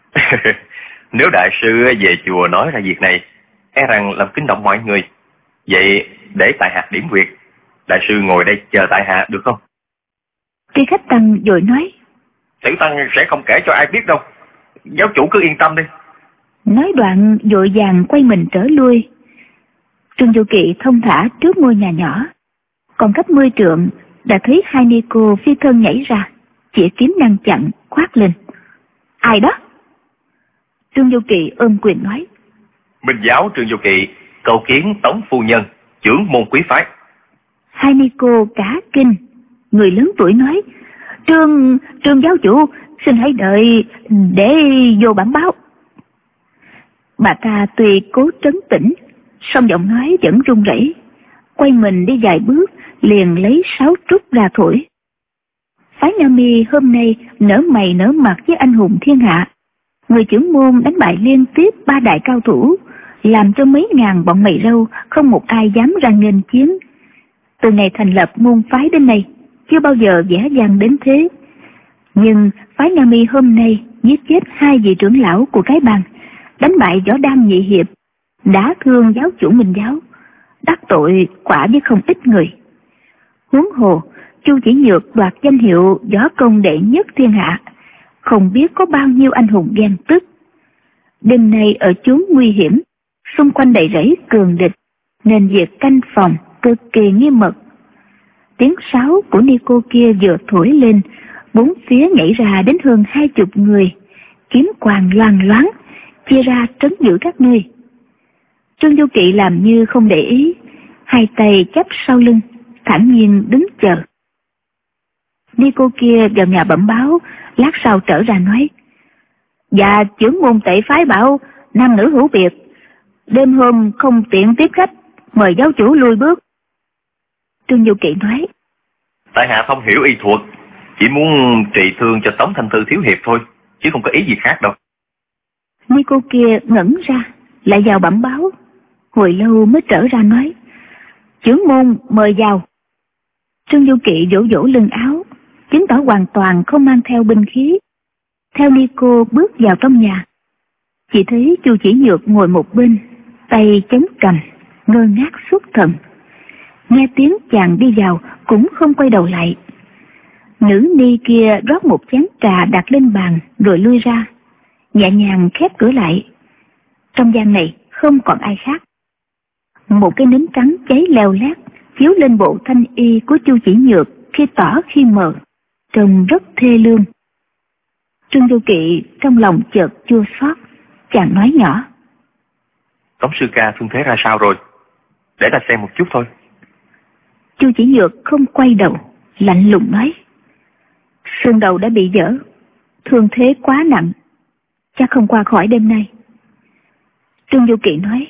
Nếu đại sư về chùa nói ra việc này, e rằng làm kinh động mọi người. Vậy để tại hạ điểm việc, đại sư ngồi đây chờ tại hạ được không? Tri Khách Tăng vội nói. Tiểu tăng sẽ không kể cho ai biết đâu, giáo chủ cứ yên tâm đi. Nói đoạn vội vàng quay mình trở lui. Trương Vô Kỵ thông thả trước ngôi nhà nhỏ, còn cách mươi trượng đã thấy hai ni cô phi thân nhảy ra, chỉ kiếm ngăn chặn, quát lên. Ai đó? Trương Vô Kỵ ôm quyền nói. Minh giáo Trương Vô Kỵ cầu kiến Tống phu nhân, trưởng môn quý phái. Hai ni cô cả kinh, người lớn tuổi nói. Trương, Trương giáo chủ, xin hãy đợi để vô bản báo. Bà ta tuy cố trấn tĩnh, song giọng nói vẫn run rẩy, quay mình đi vài bước, liền lấy sáo trúc ra thổi. Phái Nam Mi hôm nay nở mày nở mặt với anh hùng thiên hạ. Người trưởng môn đánh bại liên tiếp ba đại cao thủ, làm cho mấy ngàn bọn mày râu không một ai dám ra nghênh chiến. Từ ngày thành lập môn phái đến nay, chưa bao giờ dễ dàng đến thế. Nhưng phái Nam Mi hôm nay giết chết hai vị trưởng lão của cái bang, đánh bại Võ Đam nhị hiệp, đã thương giáo chủ Minh giáo, đắc tội quả với không ít người. Huống hồ Chu Chỉ Nhược đoạt danh hiệu võ công đệ nhất thiên hạ, không biết có bao nhiêu anh hùng ghen tức. Đêm nay ở chốn nguy hiểm, xung quanh đầy rẫy cường địch, nên việc canh phòng cực kỳ nghiêm mật. Tiếng sáo của ni cô kia vừa thổi lên, bốn phía nhảy ra đến hơn hai chục người, kiếm quàng loang loáng, chia ra trấn giữ các nơi. Trương Vô Kỵ làm như không để ý, hai tay chắp sau lưng, thản nhiên đứng chờ. Ni cô kia vào nhà bẩm báo, lát sau trở ra nói. Dạ trưởng môn tể phái bảo nam nữ hữu biệt, đêm hôm không tiện tiếp khách, mời giáo chủ lui bước. Trương Vô Kỵ nói. Tại hạ không hiểu y thuật, chỉ muốn trị thương cho Tống Thanh Thư thiếu hiệp thôi, chứ không có ý gì khác đâu. Ni cô kia ngẩn ra, lại vào bẩm báo, hồi lâu mới trở ra nói. Trưởng môn mời vào. Trương Vô Kỵ vỗ vỗ lưng áo, chứng tỏ hoàn toàn không mang theo binh khí. Theo ni cô bước vào trong nhà, chỉ thấy Chu Chỉ Nhược ngồi một bên, tay chống cằm, ngơ ngác xuất thần. Nghe tiếng chàng đi vào cũng không quay đầu lại. Nữ ni kia rót một chén trà đặt lên bàn rồi lui ra, nhẹ nhàng khép cửa lại. Trong gian này không còn ai khác. Một cái nến trắng cháy leo lét chiếu lên bộ thanh y của Chu Chỉ Nhược, khi tỏ khi mờ, trông rất thê lương. Trương Vô Kỵ trong lòng chợt chua xót, chàng nói nhỏ. Tống sư ca thương thế ra sao rồi? Để ta xem một chút thôi. Chu Chỉ Nhược không quay đầu, lạnh lùng nói. Xương đầu đã bị vỡ, thương thế quá nặng, chắc không qua khỏi đêm nay. Trương Vô Kỵ nói.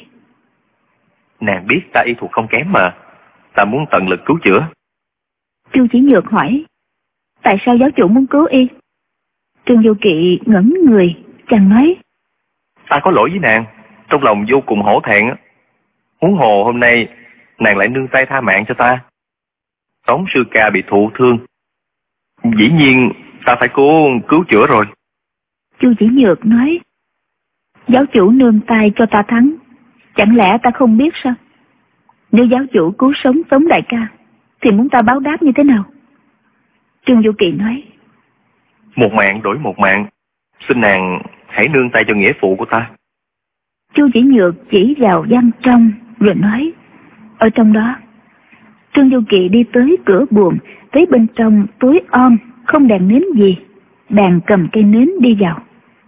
Nàng biết ta y thuật không kém mà, ta muốn tận lực cứu chữa. Chu Chỉ Nhược hỏi. Tại sao giáo chủ muốn cứu y? Trương Vô Kỵ ngẩn người, chàng nói. Ta có lỗi với nàng, trong lòng vô cùng hổ thẹn. Huống hồ hôm nay nàng lại nương tay tha mạng cho ta. Tống sư ca bị thụ thương, dĩ nhiên ta phải cố cứu chữa rồi. Chu Chỉ Nhược nói. Giáo chủ nương tay cho ta thắng, chẳng lẽ ta không biết sao? Nếu giáo chủ cứu sống Tống đại ca, thì muốn ta báo đáp như thế nào? Trương Vô Kỵ nói. Một mạng đổi một mạng, xin nàng hãy nương tay cho nghĩa phụ của ta. Chu Chỉ Nhược chỉ vào gian trong rồi nói. Ở trong đó. Trương Vô Kỵ đi tới cửa buồng, thấy bên trong tối om, không đèn nến gì, bèn cầm cây nến đi vào.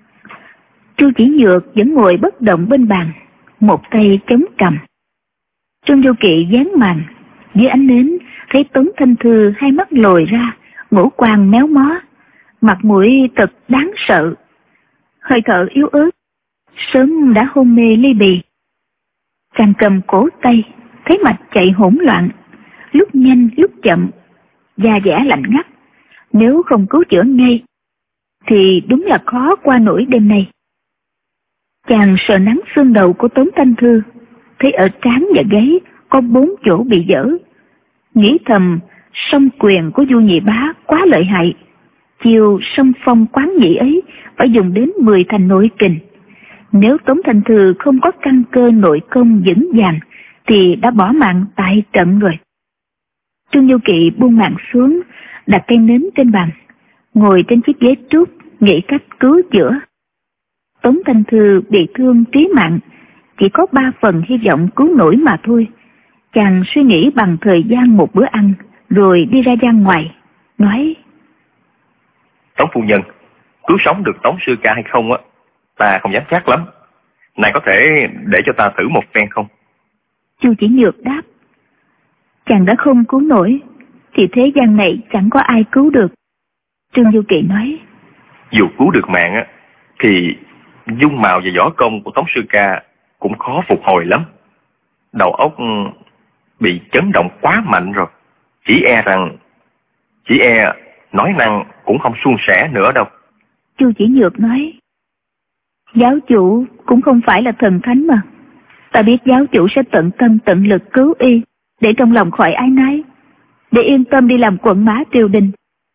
Chu Chỉ Nhược vẫn ngồi bất động bên bàn, một tay chống cằm. Trương Vô Kỵ dán màn, dưới ánh nến thấy Tống Thanh Thư hai mắt lồi ra, ngũ quan méo mó, mặt mũi thật đáng sợ, hơi thở yếu ớt, sớm đã hôn mê ly bì. Chàng cầm cổ tay, thấy mạch chạy hỗn loạn, lúc nhanh lúc chậm, da dẻ lạnh ngắt. Nếu không cứu chữa ngay, thì đúng là khó qua nổi đêm nay. Chàng sờ nắng xương đầu của Tống Thanh Thư, thấy ở trán và gáy có bốn chỗ bị dở. Nghĩ thầm, song quyền của Du Nhị Bá quá lợi hại. Chiều song phong quán nhị ấy phải dùng đến mười thành nội kình. Nếu Tống Thanh Thư không có căn cơ nội công vững vàng thì đã bỏ mạng tại trận rồi. Trương Du Kỵ buông mạng xuống, đặt cây nến trên bàn, ngồi trên chiếc ghế trúc nghĩ cách cứu chữa. Tống Thanh Thư bị thương trí mạng, chỉ có ba phần hy vọng cứu nổi mà thôi. Chàng suy nghĩ bằng thời gian một bữa ăn, rồi đi ra gian ngoài, nói: Tống phu nhân, cứu sống được Tống sư ca hay không á, ta không dám chắc lắm. Này có thể để cho ta thử một phen không? Chu Chỉ Nhược đáp: Chàng đã không cứu nổi, thì thế gian này chẳng có ai cứu được. Trương Du Kỵ nói: Dù cứu được mạng á, thì dung mạo và võ công của Tống sư ca cũng khó phục hồi lắm. Đầu óc bị chấn động quá mạnh rồi. Chỉ e rằng, chỉ e nói năng cũng không suôn sẻ nữa đâu. Chu Chỉ Nhược nói: Giáo chủ cũng không phải là thần thánh mà. Ta biết giáo chủ sẽ tận tâm tận lực cứu y, để trong lòng khỏi ái nái, để yên tâm đi làm quận mã triều đình.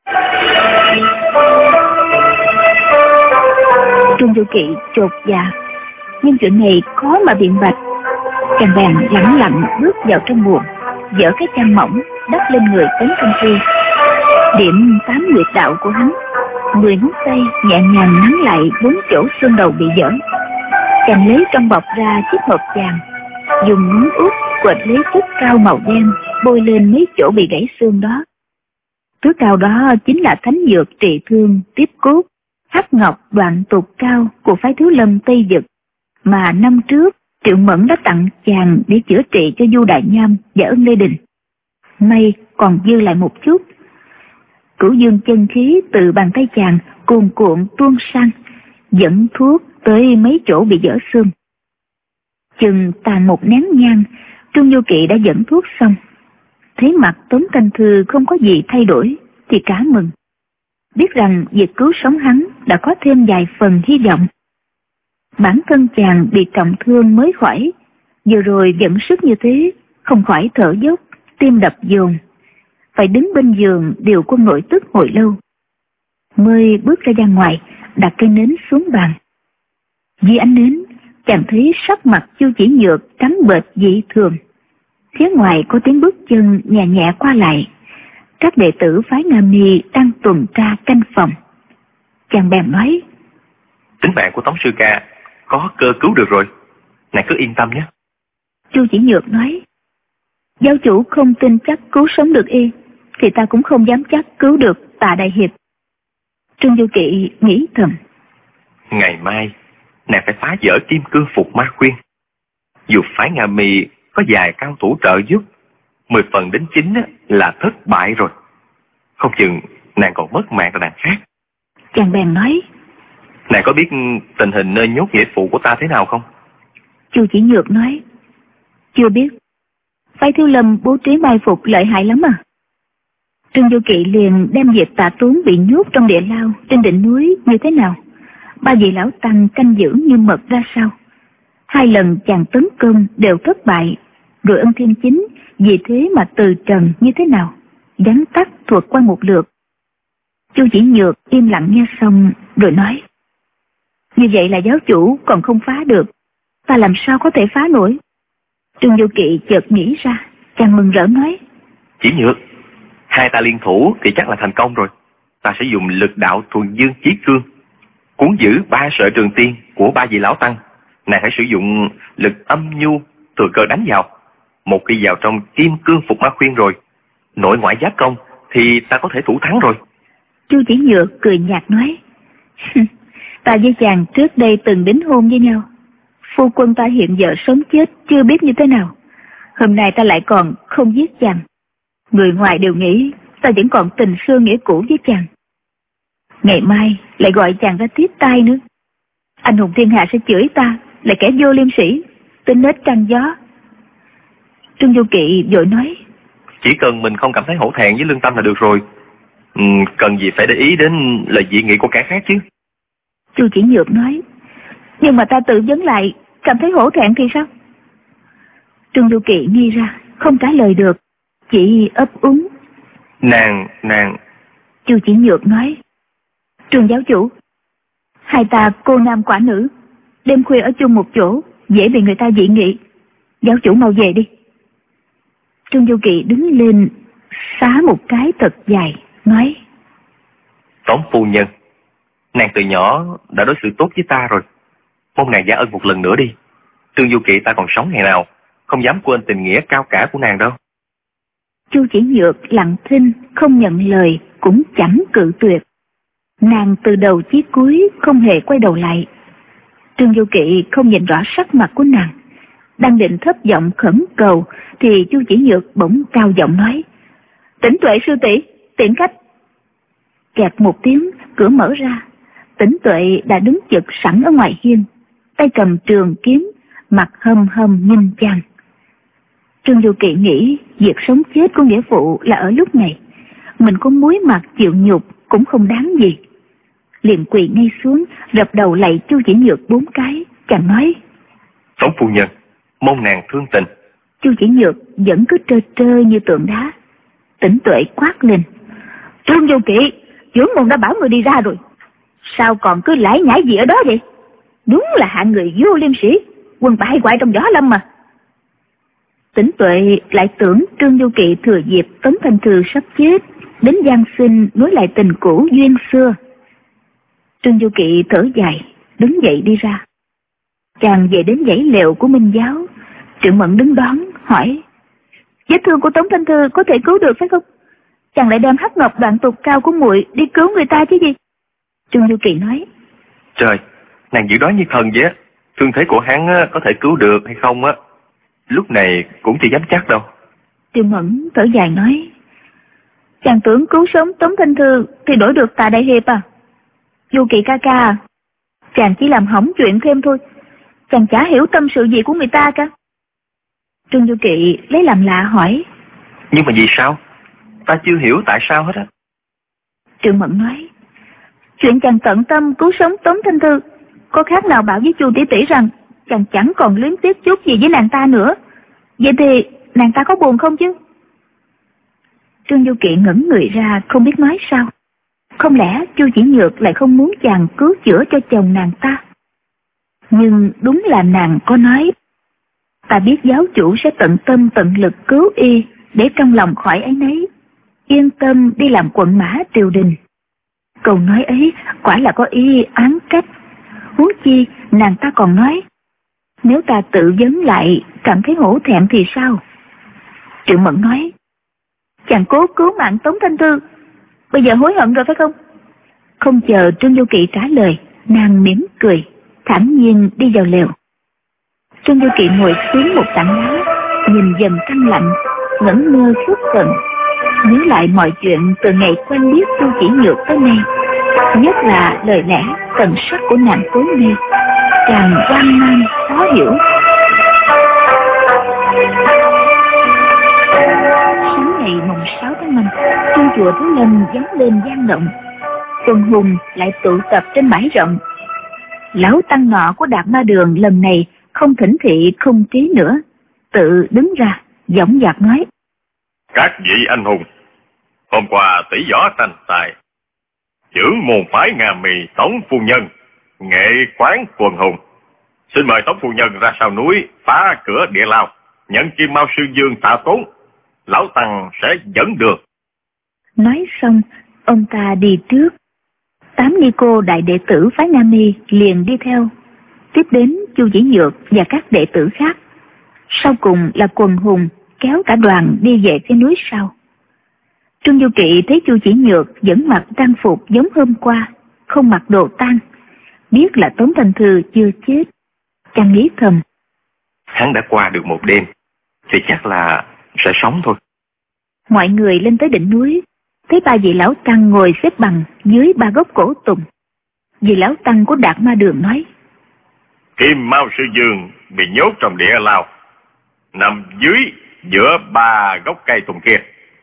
Trương Du Kỵ chột dạ, nhưng chuyện này khó mà biện bạch. Chàng bèn lẳng lặng bước vào trong buồng, dỡ cái chăn mỏng đắp lên người Tống Thanh Thư, điểm tám nguyệt đạo của hắn, mười ngón tay nhẹ nhàng nắm lại bốn chỗ xương đầu bị dở. Chàng lấy trong bọc ra chiếc hộp vàng, dùng ngón út quệt lấy thuốc cao màu đen bôi lên mấy chỗ bị gãy xương đó. Thuốc cao đó chính là thánh dược trị thương tiếp cốt hắc ngọc đoạn tục cao của phái Thiếu Lâm Tây Dực, mà năm trước Triệu Mẫn đã tặng chàng để chữa trị cho Du Đại Nham và Ân Lê Đình. May còn dư lại một chút. Cửu dương chân khí từ bàn tay chàng cuồn cuộn tuôn sang, dẫn thuốc tới mấy chỗ bị dở xương. Chừng tàn một nén nhang, Trương Du Kỵ đã dẫn thuốc xong. Thấy mặt Tống Thanh Thư không có gì thay đổi thì cả mừng, biết rằng việc cứu sống hắn đã có thêm vài phần hy vọng. Bản thân chàng bị trọng thương mới khỏi, vừa rồi vận sức như thế, không khỏi thở dốc, tim đập dồn, phải đứng bên giường điều quân nội tức hồi lâu. Mới bước ra ra ngoài, đặt cây nến xuống bàn. Dưới ánh nến, chàng thấy sắc mặt Chu Chỉ Nhược trắng bệch dị thường. Phía ngoài có tiếng bước chân nhẹ nhẹ qua lại. Các đệ tử phái Nga Mi đang tuần tra canh phòng. Chàng bèn nói: Tính mạng của Tống sư ca có cơ cứu được rồi, này cứ yên tâm nhé. Chu Chỉ Nhược nói: Giáo chủ không tin chắc cứu sống được y, thì ta cũng không dám chắc cứu được Tạ đại hiệp. Trương Du Kỵ nghĩ thầm: Ngày mai nàng phải phá vỡ kim cương phục ma khuyên. Dù phái Nga Mi có vài cao thủ trợ giúp, mười phần đến chín là thất bại rồi. Không chừng nàng còn mất mạng là nàng khác. Chàng bèn nói: Nàng có biết tình hình nơi nhốt nghĩa phụ của ta thế nào không? Chu Chỉ Nhược nói: Chưa biết. Phái Thiếu Lâm bố trí mai phục lợi hại lắm à? Trương Du Kỵ liền đem việc Tạ Tuấn bị nhốt trong địa lao trên đỉnh núi như thế nào, ba vị lão tăng canh giữ như mật ra sao, hai lần chàng tấn công đều thất bại, rồi Ân Thiên Chính vì thế mà từ trần như thế nào, vắn tắt thuật qua một lượt. Chu Chỉ Nhược im lặng nghe xong rồi nói: Như vậy là giáo chủ còn không phá được, ta làm sao có thể phá nổi? Trương Du Kỵ chợt nghĩ ra, chàng mừng rỡ nói: Chỉ Nhược, hai ta liên thủ thì chắc là thành công rồi. Ta sẽ dùng lực đạo thuần dương chí cương cuốn giữ ba sợi trường tiên của ba vị lão tăng. Nàng hãy sử dụng lực âm nhu thừa cơ đánh vào. Một khi vào trong kim cương phục ma khuyên rồi, nội ngoại giáp công, thì ta có thể thủ thắng rồi. Chu Chỉ Nhược cười nhạt nói: Ta với chàng trước đây từng đính hôn với nhau. Phu quân ta hiện giờ sống chết chưa biết như thế nào. Hôm nay ta lại còn không giết chàng. Người ngoài đều nghĩ ta vẫn còn tình xưa nghĩa cũ với chàng. Ngày mai lại gọi chàng ra tiếp tay nữa. Anh hùng thiên hạ sẽ chửi ta là kẻ vô liêm sĩ, tính nết trăng gió. Trương Du Kỵ vội nói: Chỉ cần mình không cảm thấy hổ thẹn với lương tâm là được rồi. Ừ, cần gì phải để ý đến lời dị nghị của kẻ khác chứ? Chu Chỉ Nhược nói. Nhưng mà ta tự vấn lại, cảm thấy hổ thẹn thì sao? Trương Du Kỵ nghi ra, không trả lời được, chỉ ấp úng. Nàng, nàng... Chu Chỉ Nhược nói. Trương giáo chủ, hai ta cô nam quả nữ, đêm khuya ở chung một chỗ, dễ bị người ta dị nghị. Giáo chủ mau về đi. Trương Du Kỵ đứng lên, xá một cái thật dài, nói. Tống phu nhân, nàng từ nhỏ đã đối xử tốt với ta rồi, mong nàng trả ơn một lần nữa đi. Trương Du Kỵ ta còn sống ngày nào, không dám quên tình nghĩa cao cả của nàng đâu. Chu Chỉ Nhược lặng thinh, không nhận lời, cũng chẳng cự tuyệt. Nàng từ đầu chí cuối không hề quay đầu lại. Trương Du Kỵ không nhìn rõ sắc mặt của nàng, đang định thấp giọng khẩn cầu thì Chu Chỉ Nhược bỗng cao giọng nói. Tĩnh Tuệ sư tỷ, tiễn khách. Kẹt một tiếng, cửa mở ra. Tĩnh Tuệ đã đứng chực sẵn ở ngoài hiên, tay cầm trường kiếm, mặt hâm hâm nhìn chang. Trương Du Kỵ nghĩ việc sống chết của nghĩa phụ là ở lúc này, mình có muối mặt chịu nhục cũng không đáng gì. Liền quỳ ngay xuống, rập đầu lạy Chu Chỉ Nhược bốn cái, chàng nói. Tống phu nhân, mong nàng thương tình. Chu Chỉ Nhược vẫn cứ trơ trơ như tượng đá. Tĩnh Tuệ quát lên. Trương Du Kỵ, trưởng môn đã bảo người đi ra rồi, sao còn cứ lải nhải gì ở đó vậy? Đúng là hạng người vô liêm sĩ, quân bại hoại trong gió lâm mà. Tĩnh Tuệ lại tưởng Trương Du Kỵ thừa dịp Tống Thanh Thư sắp chết, đến gian sinh nối lại tình cũ duyên xưa. Trương Du Kỵ thở dài, đứng dậy đi ra. Chàng về đến dãy lều của Minh Giáo. Triệu Mẫn đứng đón, hỏi. Vết thương của Tống Thanh Thư có thể cứu được phải không? Chàng lại đem hắc ngọc đoạn tục cao của muội đi cứu người ta chứ gì? Trương Du Kỵ nói. Trời, nàng dự đoán như thần vậy á. Thương thế của hắn có thể cứu được hay không á, lúc này cũng chưa dám chắc đâu. Triệu Mẫn thở dài nói. Chàng tưởng cứu sống Tống Thanh Thư thì đổi được Tạ Đại Hiệp à? Du Kỵ ca ca, chàng chỉ làm hỏng chuyện thêm thôi, chàng chả hiểu tâm sự gì của người ta cả. Trương Du Kỵ lấy làm lạ hỏi. Nhưng mà vì sao? Ta chưa hiểu tại sao hết á. Triệu Mẫn nói. Chuyện chàng tận tâm cứu sống Tống Thanh Thư, có khác nào bảo với Chu tỷ tỷ rằng chàng chẳng còn luyến tiếc chút gì với nàng ta nữa. Vậy thì nàng ta có buồn không chứ? Trương Du Kỵ ngẩn người ra, không biết nói sao. Không lẽ Chu Chỉ Nhược lại không muốn chàng cứu chữa cho chồng nàng ta? Nhưng đúng là nàng có nói. Ta biết giáo chủ sẽ tận tâm tận lực cứu y, để trong lòng khỏi ấy nấy, yên tâm đi làm quận mã triều đình. Câu nói ấy quả là có ý án trách. Huống chi nàng ta còn nói, nếu ta tự vấn lại cảm thấy hổ thẹn thì sao? Triệu Mẫn nói. Chàng cố cứu mạng Tống Thanh Thư, bây giờ hối hận rồi phải không? Không chờ Trương Du Kỵ trả lời, nàng mỉm cười, thản nhiên đi vào lều. Trương Du Kỵ ngồi xuống một tảng đá, nhìn dần trăng lạnh, ngẩn ngơ suốt phần, nhớ lại mọi chuyện từ ngày quen biết Chu Chỉ Nhược tới nay, nhất là lời lẽ tần sắc của nàng tối nay, càng hoang mang khó hiểu. Sáng ngày mùng sáu tháng năm, chuông chùa Thiếu Lâm vang lên vang động, quần hùng lại tụ tập trên bãi rộng. Lão tăng nọ của Đạt Ma Đường lần này không thỉnh thị không trí nữa, tự đứng ra dõng dạc nói. Các vị anh hùng, hôm qua tỷ võ tranh tài, trưởng môn phái Nga Mì Tống phu nhân nghệ quán quần hùng, xin mời Tống phu nhân ra sau núi phá cửa địa lao, nhận Kim Mao sư dương tạ tốn, lão tăng sẽ dẫn đường. Nói xong, ông ta đi trước. Tám ni cô đại đệ tử phái Nga Mi liền đi theo, tiếp đến Chu Chỉ Nhược và các đệ tử khác. Sau cùng là quần hùng kéo cả đoàn đi về phía núi sau. Trương Du Kỵ thấy Chu Chỉ Nhược vẫn mặc trang phục giống hôm qua, không mặc đồ tang, biết là Tống Thanh Thư chưa chết. Chàng nghĩ thầm, hắn đã qua được một đêm thì chắc là sẽ sống thôi. Mọi người lên tới đỉnh núi, thấy ba vị lão tăng ngồi xếp bằng dưới ba gốc cổ tùng. Vị lão tăng của Đạt Ma Đường nói, Kim Mao sư dương bị nhốt trong địa lao, nằm dưới giữa ba gốc cây tùng kia.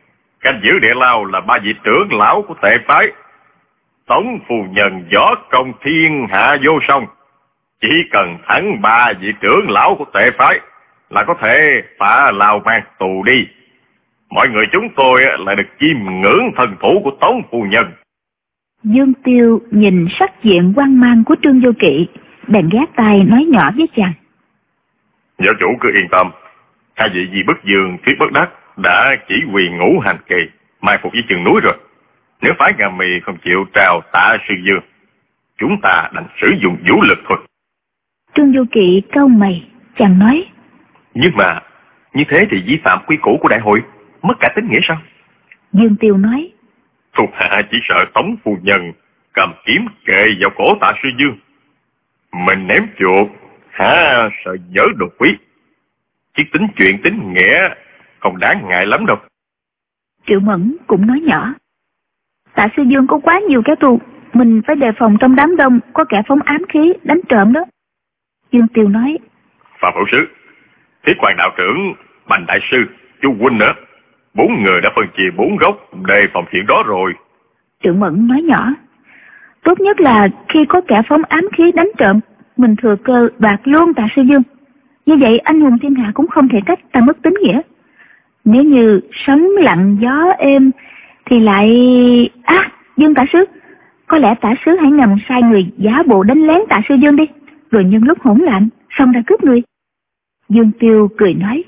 Canh giữ địa lao là ba vị trưởng lão của Tề phái. Tống phu nhân võ công thiên hạ vô song, chỉ cần thắng ba vị trưởng lão của Tề phái là có thể phá lao mang tù đi. Mọi người chúng tôi lại được chiêm ngưỡng thần thủ của Tống phu nhân. Dương Tiêu nhìn sắc diện hoang mang của Trương Vô Kỵ, bèn ghé tai nói nhỏ với chàng. Giáo chủ cứ yên tâm, hai vị vì Bất Dương, Thiết Bất Đắc đã chỉ huy ngũ hành kỳ mai phục với chân núi rồi. Nếu phái Nga Mi không chịu trao Tạ Sư Dương, chúng ta đành sử dụng vũ lực thôi. Trương Vô Kỵ cau mày, chàng nói. Nhưng mà như thế thì vi phạm quy củ của đại hội, mất cả tính nghĩa sao? Dương Tiêu nói. Thuộc hạ chỉ sợ Tống phu nhân cầm kiếm kề vào cổ Tạ Sư Dương, mình ném chuột, hả sợ dở đồ quý. Chứ tính chuyện tính nghĩa không đáng ngại lắm đâu. Triệu Mẫn cũng nói nhỏ. Tạ Sư Dương có quá nhiều kẻ thù, mình phải đề phòng trong đám đông có kẻ phóng ám khí đánh trộm đó. Dương Tiêu nói. Phạm hữu sứ, Thiết Quan đạo trưởng, Bành đại sư, chú huynh nữa, bốn người đã phân chia bốn góc đề phòng chuyện đó rồi. Triệu Mẫn nói nhỏ. Tốt nhất là khi có kẻ phóng ám khí đánh trộm, mình thừa cơ đoạt luôn Tạ Sư Dương. Như vậy anh hùng thiên hạ cũng không thể trách ta mất tính nghĩa. Nếu như sóng lặng gió êm thì lại... À, Dương Tả Sứ, có lẽ Tả Sứ hãy ngầm sai người giả bộ đánh lén Tạ Sư Dương đi, rồi nhân lúc hỗn loạn xông ra cướp người. Dương Tiêu cười nói.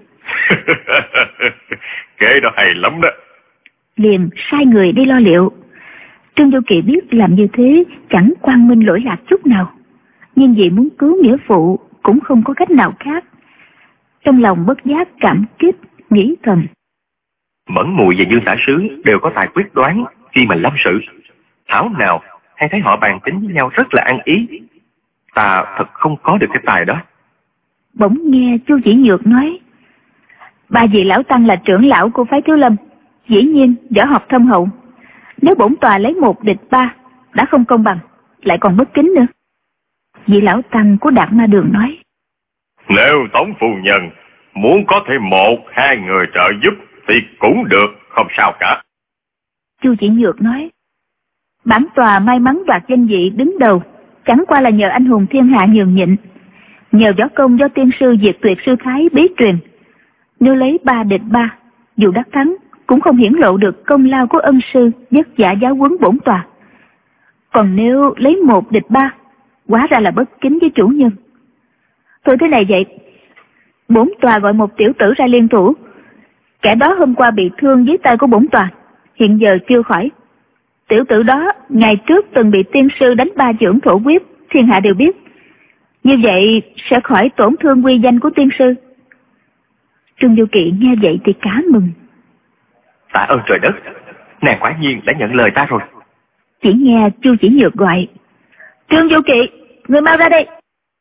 Kế đó hay lắm đó. Liền sai người đi lo liệu. Trương Vô Kỵ biết làm như thế chẳng quang minh lỗi lạc chút nào, nhưng vì muốn cứu nghĩa phụ cũng không có cách nào khác. Trong lòng bất giác cảm kích, nghĩ thầm. Mẫn Mùi và Dương Tả Sứ đều có tài quyết đoán khi mà lâm sự. Thảo nào hay thấy họ bàn tính với nhau rất là ăn ý. Ta thật không có được cái tài đó. Bỗng nghe Chu Chỉ Nhược nói. Ba vị lão tăng là trưởng lão của phái Thiếu Lâm, dĩ nhiên võ học thâm hậu. Nếu bổn tòa lấy một địch ba đã không công bằng, lại còn bất kính nữa. Vị lão tăng của Đạt Ma Đường nói. Nếu Tống phu nhân muốn có thêm một hai người trợ giúp thì cũng được, không sao cả. Chu Chỉ Nhược nói. Bản tòa may mắn đoạt danh vị đứng đầu, chẳng qua là nhờ anh hùng thiên hạ nhường nhịn, nhờ võ công do tiên sư Diệt Tuyệt Sư Thái bí truyền. Nếu lấy ba địch ba, dù đắc thắng cũng không hiển lộ được công lao của ân sư vất vả giáo huấn bổn tòa. Còn nếu lấy một địch ba, hóa ra là bất kính với chủ nhân. Thôi thế này vậy, bổn tòa gọi một tiểu tử ra liên thủ. Kẻ đó hôm qua bị thương dưới tay của bổn tòa, hiện giờ chưa khỏi. Tiểu tử đó ngày trước từng bị tiên sư đánh ba chưởng thổ quyết, thiên hạ đều biết. Như vậy sẽ khỏi tổn thương uy danh của tiên sư. Trương Vô Kỵ nghe vậy thì cá mừng. Tạ ơn trời đất, nàng quả nhiên đã nhận lời ta rồi. Chỉ nghe Chu Chỉ Nhược gọi. Trương Vô Kỵ, người mau ra đây.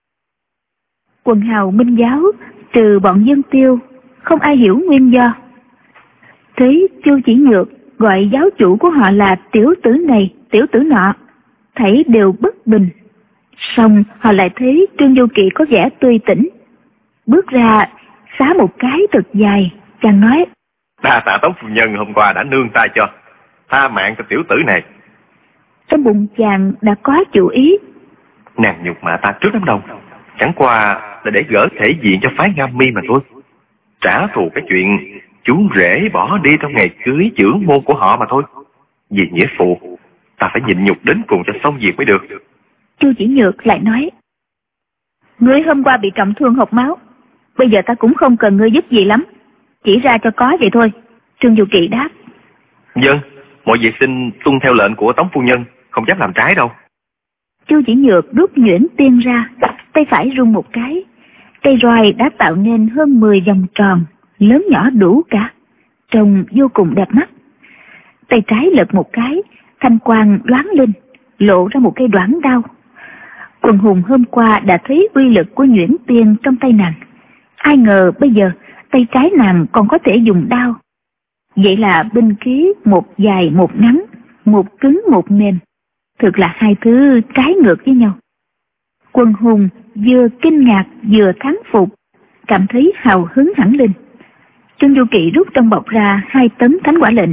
Quần hào Minh giáo trừ bọn Dương Tiêu, không ai hiểu nguyên do. Thấy Chu Chỉ Nhược gọi giáo chủ của họ là tiểu tử này, tiểu tử nọ, thấy đều bất bình. Xong họ lại thấy Trương Vô Kỵ có vẻ tươi tỉnh. Bước ra xá một cái thật dài, chàng nói. Đa tạ Tống phu nhân hôm qua đã nương tay cho, tha mạng cho tiểu tử này. Trong bụng chàng đã có chủ ý. Nàng nhục mạ ta trước đám đông, chẳng qua là để gỡ thể diện cho phái Nga Mi mà thôi. Trả thù cái chuyện chú rể bỏ đi trong ngày cưới trưởng môn của họ mà thôi. Vì nghĩa phụ, ta phải nhịn nhục đến cùng cho xong việc mới được. Chu Chỉ Nhược lại nói. Ngươi hôm qua bị trọng thương hộc máu, bây giờ ta cũng không cần ngươi giúp gì lắm, chỉ ra cho có vậy thôi. Trương Vô Kỵ đáp. Vâng, mọi việc xin tuân theo lệnh của Tống phu nhân, không dám làm trái đâu. Chu Chỉ Nhược rút nhuyễn tiên ra, tay phải rung một cái, cây roi đã tạo nên hơn mười vòng tròn, lớn nhỏ đủ cả, trông vô cùng đẹp mắt. Tay trái lật một cái, thanh quang loáng lên, lộ ra một cây đoản đao. Quần hùng hôm qua đã thấy uy lực của nhuyễn tiên trong tay nàng, ai ngờ bây giờ tay trái nàng còn có thể dùng đao. Vậy là binh khí một dài một ngắn, một cứng một mềm, thực là hai thứ trái ngược với nhau. Quần hùng vừa kinh ngạc vừa thán phục, cảm thấy hào hứng hẳn lên. Trương Vô Kỵ rút trong bọc ra hai tấm thánh quả lệnh,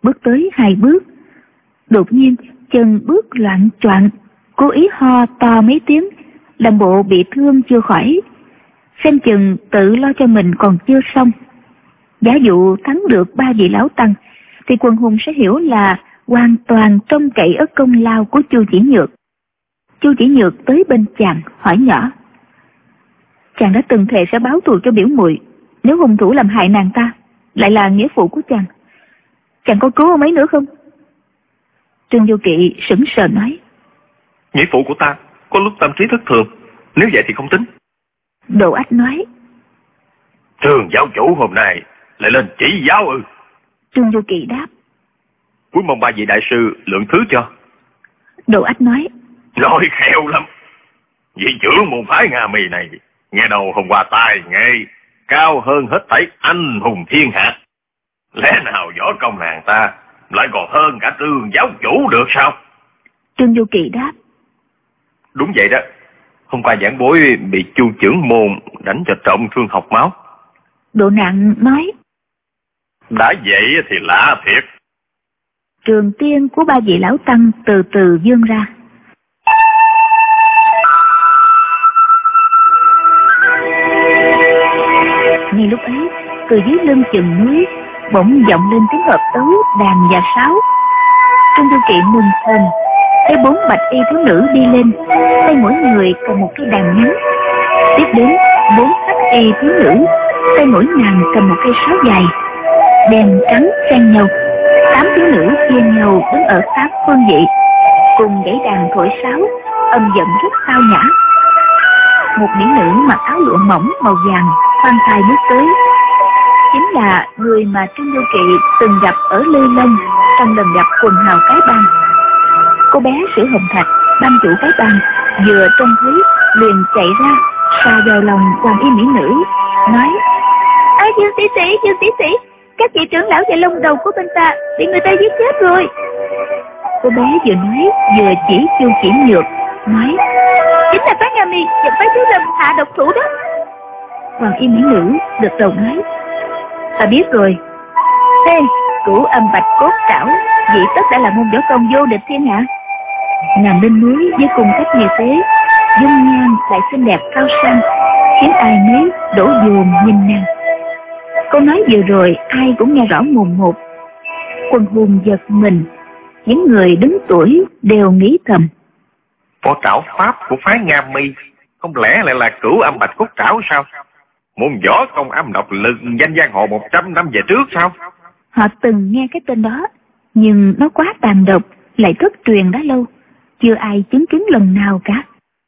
bước tới hai bước. Đột nhiên chân bước loạn choạng, cố ý ho to mấy tiếng, làm bộ bị thương chưa khỏi, xem chừng tự lo cho mình còn chưa xong. Giả dụ thắng được ba vị lão tăng thì quần hùng sẽ hiểu là hoàn toàn trông cậy ở công lao của Chu Chỉ Nhược. Chu Chỉ Nhược tới bên chàng hỏi nhỏ: chàng đã từng thề sẽ báo thù cho biểu muội, nếu hung thủ làm hại nàng ta lại là nghĩa phụ của chàng, chàng có cứu ông ấy nữa không? Trương Vô Kỵ sững sờ nói: nghĩa phụ của ta có lúc tâm trí thất thường, nếu vậy thì không tính. Đồ Ách nói: Trường giáo chủ hôm nay lại lên chỉ giáo ư? Trương Vô Kỵ đáp: cuối mong ba vị đại sư lượng thứ cho. Đồ Ách nói: nói khéo lắm, vị trưởng môn phái Nga Mi này nghe đầu hôm qua tài nghệ cao hơn hết thảy anh hùng thiên hạ, lẽ nào võ công nàng ta lại còn hơn cả Trương giáo chủ được sao? Trương Vô Kỵ đáp: đúng vậy đó, hôm qua giảng bối bị Chu trưởng môn đánh cho trọng thương học máu. Độ Nặng nói: đã vậy thì lạ thiệt. Trường tiên của ba vị lão tăng từ từ vươn ra. Ngay lúc ấy, từ dưới lưng chừng núi bỗng vọng lên tiếng hợp tấu đàn và sáo. Trương Du Kỵ mừng thầm, thấy bốn bạch y thiếu nữ đi lên, tay mỗi người cầm một cây đàn ngắn. Tiếp đến bốn hắc y thiếu nữ, tay mỗi nàng cầm một cây sáo dài, đèn trắng xen nhau. Tám thiếu nữ chia nhau đứng ở tám phương vị, cùng gãy đàn thổi sáo, âm giận rất tao nhã. Một mỹ nữ mặc áo lụa mỏng màu vàng khoan thai bước tới, chính là người mà Trương Du Kỵ từng gặp ở Lê Lân trong lần gặp quần hào cái bang. Cô bé Sử Hồng Thạch, ban chủ cái bang, vừa trông thấy liền chạy ra, xà vào lòng Hoàng Y mỹ nữ, nói: "À, Dương tỷ tỷ, Dương tỷ tỷ, các vị trưởng lão và lông đầu của bên ta bị người ta giết chết rồi." Cô bé vừa nói vừa chỉ Chu Chỉ Nhược, nói: "Chính là phái Nga Mi và phái Thiếu Lâm hạ độc thủ đó." Hoàng Y mỹ nữ gật đầu nói: "Ta biết rồi. Thế Cửu Âm Bạch Cốt Trảo vị tất đã là môn võ công vô địch thiên hạ. Nàng lên núi với cung cách như thế, dung nhan lại xinh đẹp cao sang, khiến ai nấy đổ dồn nhìn nàng." Câu nói vừa rồi ai cũng nghe rõ mồn một. Quần hùng giật mình, những người đứng tuổi đều nghĩ thầm: Võ trảo pháp của phái Nga Mi không lẽ lại là Cửu Âm Bạch Cốt Trảo sao? Môn võ công âm độc lực danh giang hồ một trăm năm về trước sao? Họ từng nghe cái tên đó, nhưng nó quá tàn độc, lại thất truyền đã lâu, chưa ai chứng kiến lần nào cả.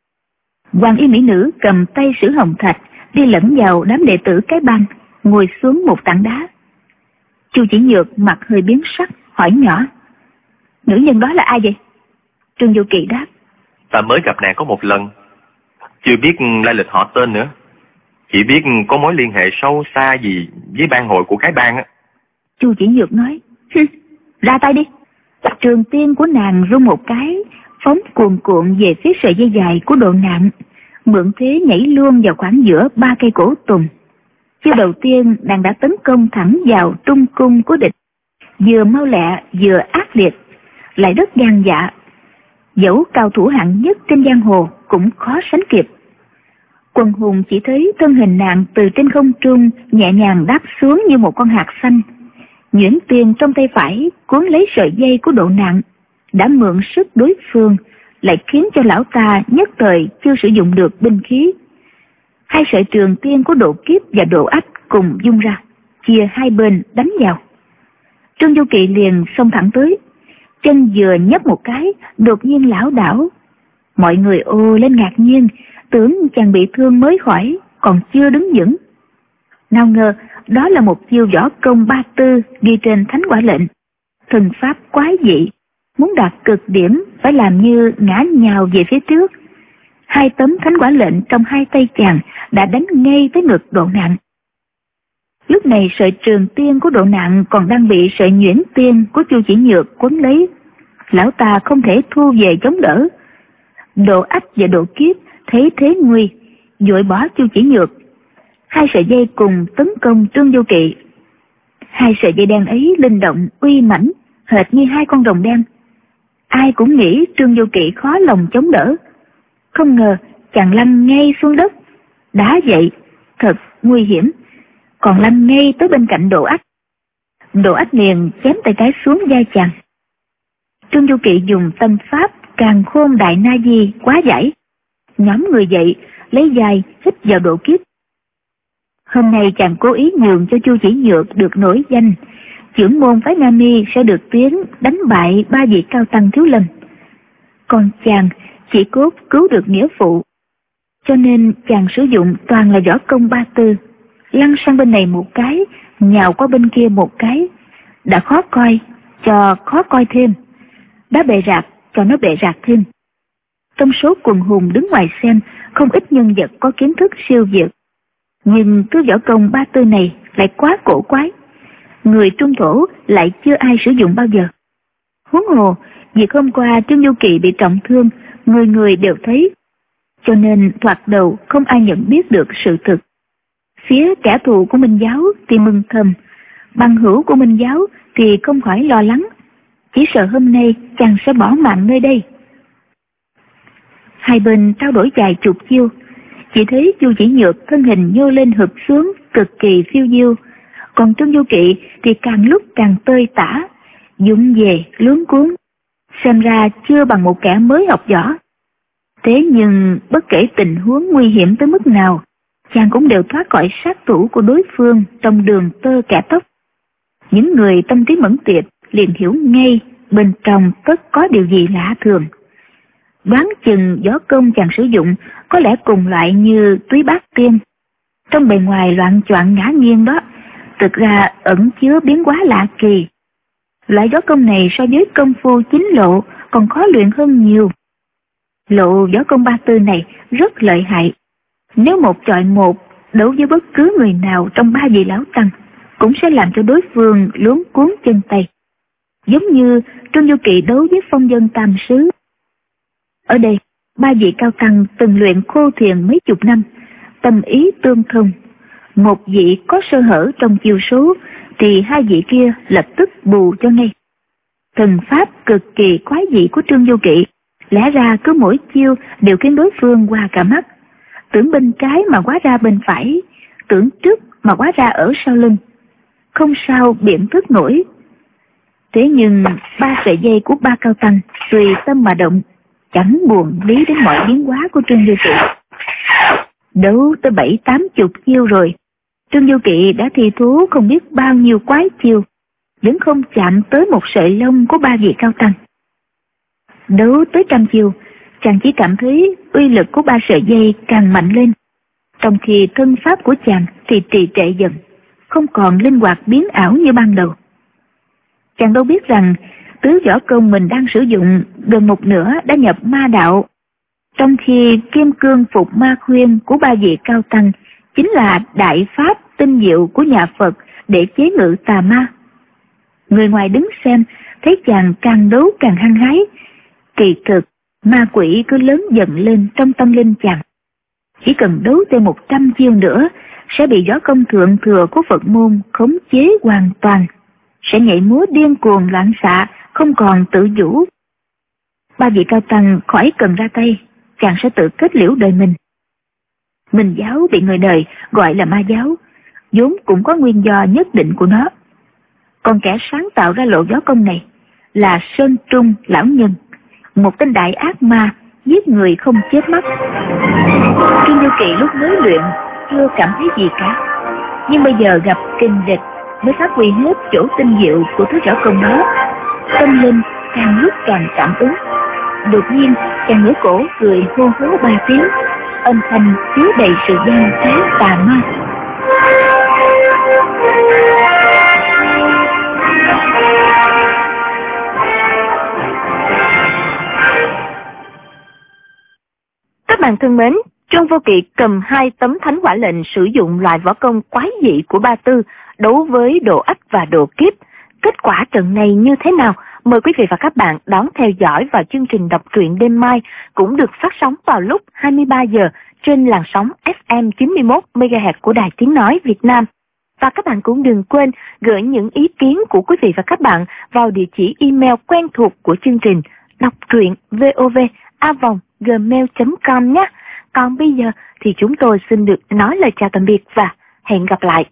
Hoàng Y mỹ nữ cầm tay Sử Hồng Thạch đi lẫn vào đám đệ tử cái bang, ngồi xuống một tảng đá. Chu Chỉ Nhược mặt hơi biến sắc, hỏi nhỏ: "Nữ nhân đó là ai vậy?" Trương Du Kỵ đáp: "Ta mới gặp nàng có một lần, chưa biết lai lịch họ tên nữa, chỉ biết có mối liên hệ sâu xa gì với bang hội của cái bang á." Chu Chỉ Nhược nói: "Ra tay đi." Trường tiên của nàng rung một cái, phóng cuồn cuộn về phía sợi dây dài của Độ Nạn, mượn thế nhảy luôn vào khoảng giữa ba cây cổ tùng. Chiêu đầu tiên nàng đã tấn công thẳng vào trung cung của địch, vừa mau lẹ vừa ác liệt, lại rất gan dạ, dẫu cao thủ hạng nhất trên giang hồ cũng khó sánh kịp. Quần hùng chỉ thấy thân hình nàng từ trên không trung nhẹ nhàng đáp xuống như một con hạt xanh. Nhuyễn tiền trong tay phải cuốn lấy sợi dây của Độ Nạn, đã mượn sức đối phương, lại khiến cho lão ta nhất thời chưa sử dụng được binh khí. Hai sợi trường tiên của Độ Kiếp và Độ Ách cùng dung ra, chia hai bên đánh vào. Trương Du Kỵ liền xông thẳng tới, chân vừa nhấp một cái, đột nhiên lảo đảo. Mọi người ô lên ngạc nhiên, tưởng chàng bị thương mới khỏi, còn chưa đứng vững. Nào ngờ đó là một chiêu võ công ba tư ghi trên thánh quả lệnh, thần pháp quái dị, muốn đạt cực điểm phải làm như ngã nhào về phía trước. Hai tấm thánh quả lệnh trong hai tay chàng đã đánh ngay tới ngực Độ Nạn. Lúc này sợi trường tiên của Độ Nạn còn đang bị sợi nhuyễn tiên của Chu Chỉ Nhược quấn lấy, lão ta không thể thu về chống đỡ. Độ Ách và Độ Kiếp thấy thế nguy, vội bỏ Chu Chỉ Nhược. Hai sợi dây cùng tấn công Trương Du Kỵ. Hai sợi dây đen ấy linh động uy mãnh, hệt như hai con rồng đen. Ai cũng nghĩ Trương Vô Kỵ khó lòng chống đỡ. Không ngờ chàng lăn ngay xuống đất, đá dậy, thật nguy hiểm, còn lăn ngay tới bên cạnh Độ Ách. Độ Ách liền chém tay trái xuống vai chàng. Trương Vô Kỵ dùng tâm pháp Càn Khôn Đại Na Di quá giải, nhóm người dậy, lấy vai hít vào độ kiếp. Hôm nay chàng cố ý nhường cho Chu Chỉ Nhược được nổi danh, chưởng môn phái Nga Mi sẽ được tiếng đánh bại ba vị cao tăng thiếu lâm. Còn chàng chỉ cốt cứu được nghĩa phụ, cho nên chàng sử dụng toàn là võ công ba tư, lăn sang bên này một cái, nhào qua bên kia một cái, đã khó coi cho khó coi thêm, đã bệ rạc cho nó bệ rạc thêm. Trong số quần hùng đứng ngoài xem, không ít nhân vật có kiến thức siêu việt, nhưng thứ võ công ba tư này lại quá cổ quái, người trung thổ lại chưa ai sử dụng bao giờ. Huống hồ việc hôm qua Trương Vô Kỵ bị trọng thương, người người đều thấy, cho nên thoạt đầu không ai nhận biết được sự thực. Phía kẻ thù của Minh Giáo thì mừng thầm, bằng hữu của Minh Giáo thì không khỏi lo lắng, chỉ sợ hôm nay chàng sẽ bỏ mạng nơi đây. Hai bên trao đổi vài chục chiêu, chỉ thấy Chu Chỉ Nhược thân hình nhô lên hụp xuống, cực kỳ phiêu diêu, còn Trương Vô Kỵ thì càng lúc càng tơi tả, dũng về luống cuống, xem ra chưa bằng một kẻ mới học võ. Thế nhưng bất kể tình huống nguy hiểm tới mức nào, chàng cũng đều thoát khỏi sát thủ của đối phương trong đường tơ kẻ tóc. Những người tâm trí mẫn tiệp liền hiểu ngay bên trong tất có điều gì lạ thường. Đoán chừng võ công chàng sử dụng có lẽ cùng loại như Túy Bát Tiên. Trong bề ngoài loạn choạng ngã nghiêng đó, thực ra ẩn chứa biến hóa lạ kỳ. Loại võ công này so với công phu chính lộ còn khó luyện hơn nhiều. Lộ võ công ba tư này rất lợi hại. Nếu một chọi một đấu với bất cứ người nào trong ba vị lão tăng, cũng sẽ làm cho đối phương luống cuống chân tay. Giống như Trương Vô Kỵ đấu với phong dân tam sứ. Ở đây, ba vị cao tăng từng luyện khô thiền mấy chục năm, tâm ý tương thông. Một vị có sơ hở trong chiêu số, thì hai vị kia lập tức bù cho ngay. Thần pháp cực kỳ quái dị của Trương Vô Kỵ, lẽ ra cứ mỗi chiêu đều khiến đối phương qua cả mắt. Tưởng bên trái mà hóa ra bên phải, tưởng trước mà hóa ra ở sau lưng. Không sao biện thức nổi. Thế nhưng ba sợi dây của ba cao tăng tùy tâm mà động, chẳng buồn lý đến mọi biến hóa của Trương Vô Kỵ. Đấu tới bảy tám chục chiêu rồi, Trương Vô Kỵ đã thi thú không biết bao nhiêu quái chiêu, vẫn không chạm tới một sợi lông của ba vị cao tăng. Đấu tới trăm chiêu, chàng chỉ cảm thấy uy lực của ba sợi dây càng mạnh lên, trong khi thân pháp của chàng thì trì trệ dần, không còn linh hoạt biến ảo như ban đầu. Chàng đâu biết rằng tứ võ công mình đang sử dụng gần một nửa đã nhập ma đạo, trong khi kim cương phục ma khuyên của ba vị cao tăng chính là đại pháp tinh diệu của nhà Phật để chế ngự tà ma. Người ngoài đứng xem thấy chàng càng đấu càng hăng hái, kỳ thực ma quỷ cứ lớn dần lên trong tâm linh chàng. Chỉ cần đấu thêm một trăm chiêu nữa sẽ bị võ công thượng thừa của Phật môn khống chế hoàn toàn, sẽ nhảy múa điên cuồng loạn xạ, không còn tự chủ. Ba vị cao tăng khỏi cần ra tay, chàng sẽ tự kết liễu đời mình. Minh giáo bị người đời gọi là ma giáo, vốn cũng có nguyên do nhất định của nó. Còn kẻ sáng tạo ra lộ võ công này là Sơn Trung lão nhân, một tên đại ác ma giết người không chết mắt. Trương Vô Kỵ lúc mới luyện chưa cảm thấy gì cả, nhưng bây giờ gặp kình địch mới phát huy hết chỗ tinh diệu của thứ võ công đó. Tâm linh càng lúc càng cảm ứng. Đột nhiên chàng ngửa cổ cười hô hố ba tiếng, âm thanh chứa đầy sự gian trá tà ma. Các bạn thân mến, Trương Vô Kỵ cầm hai tấm thánh hỏa lệnh sử dụng loại võ công quái dị của Ba Tư đấu với Độ Ách và Độ Kiếp. Kết quả trận này như thế nào? Mời quý vị và các bạn đón theo dõi vào chương trình đọc truyện đêm mai, cũng được phát sóng vào lúc hai mươi ba giờ trên làn sóng ép em chín mươi mốt mê ga héc của Đài Tiếng Nói Việt Nam. Và các bạn cũng đừng quên gửi những ý kiến của quý vị và các bạn vào địa chỉ email quen thuộc của chương trình đọc truyện vov a vòng gmail chấm com nhé. Còn bây giờ thì chúng tôi xin được nói lời chào tạm biệt và hẹn gặp lại.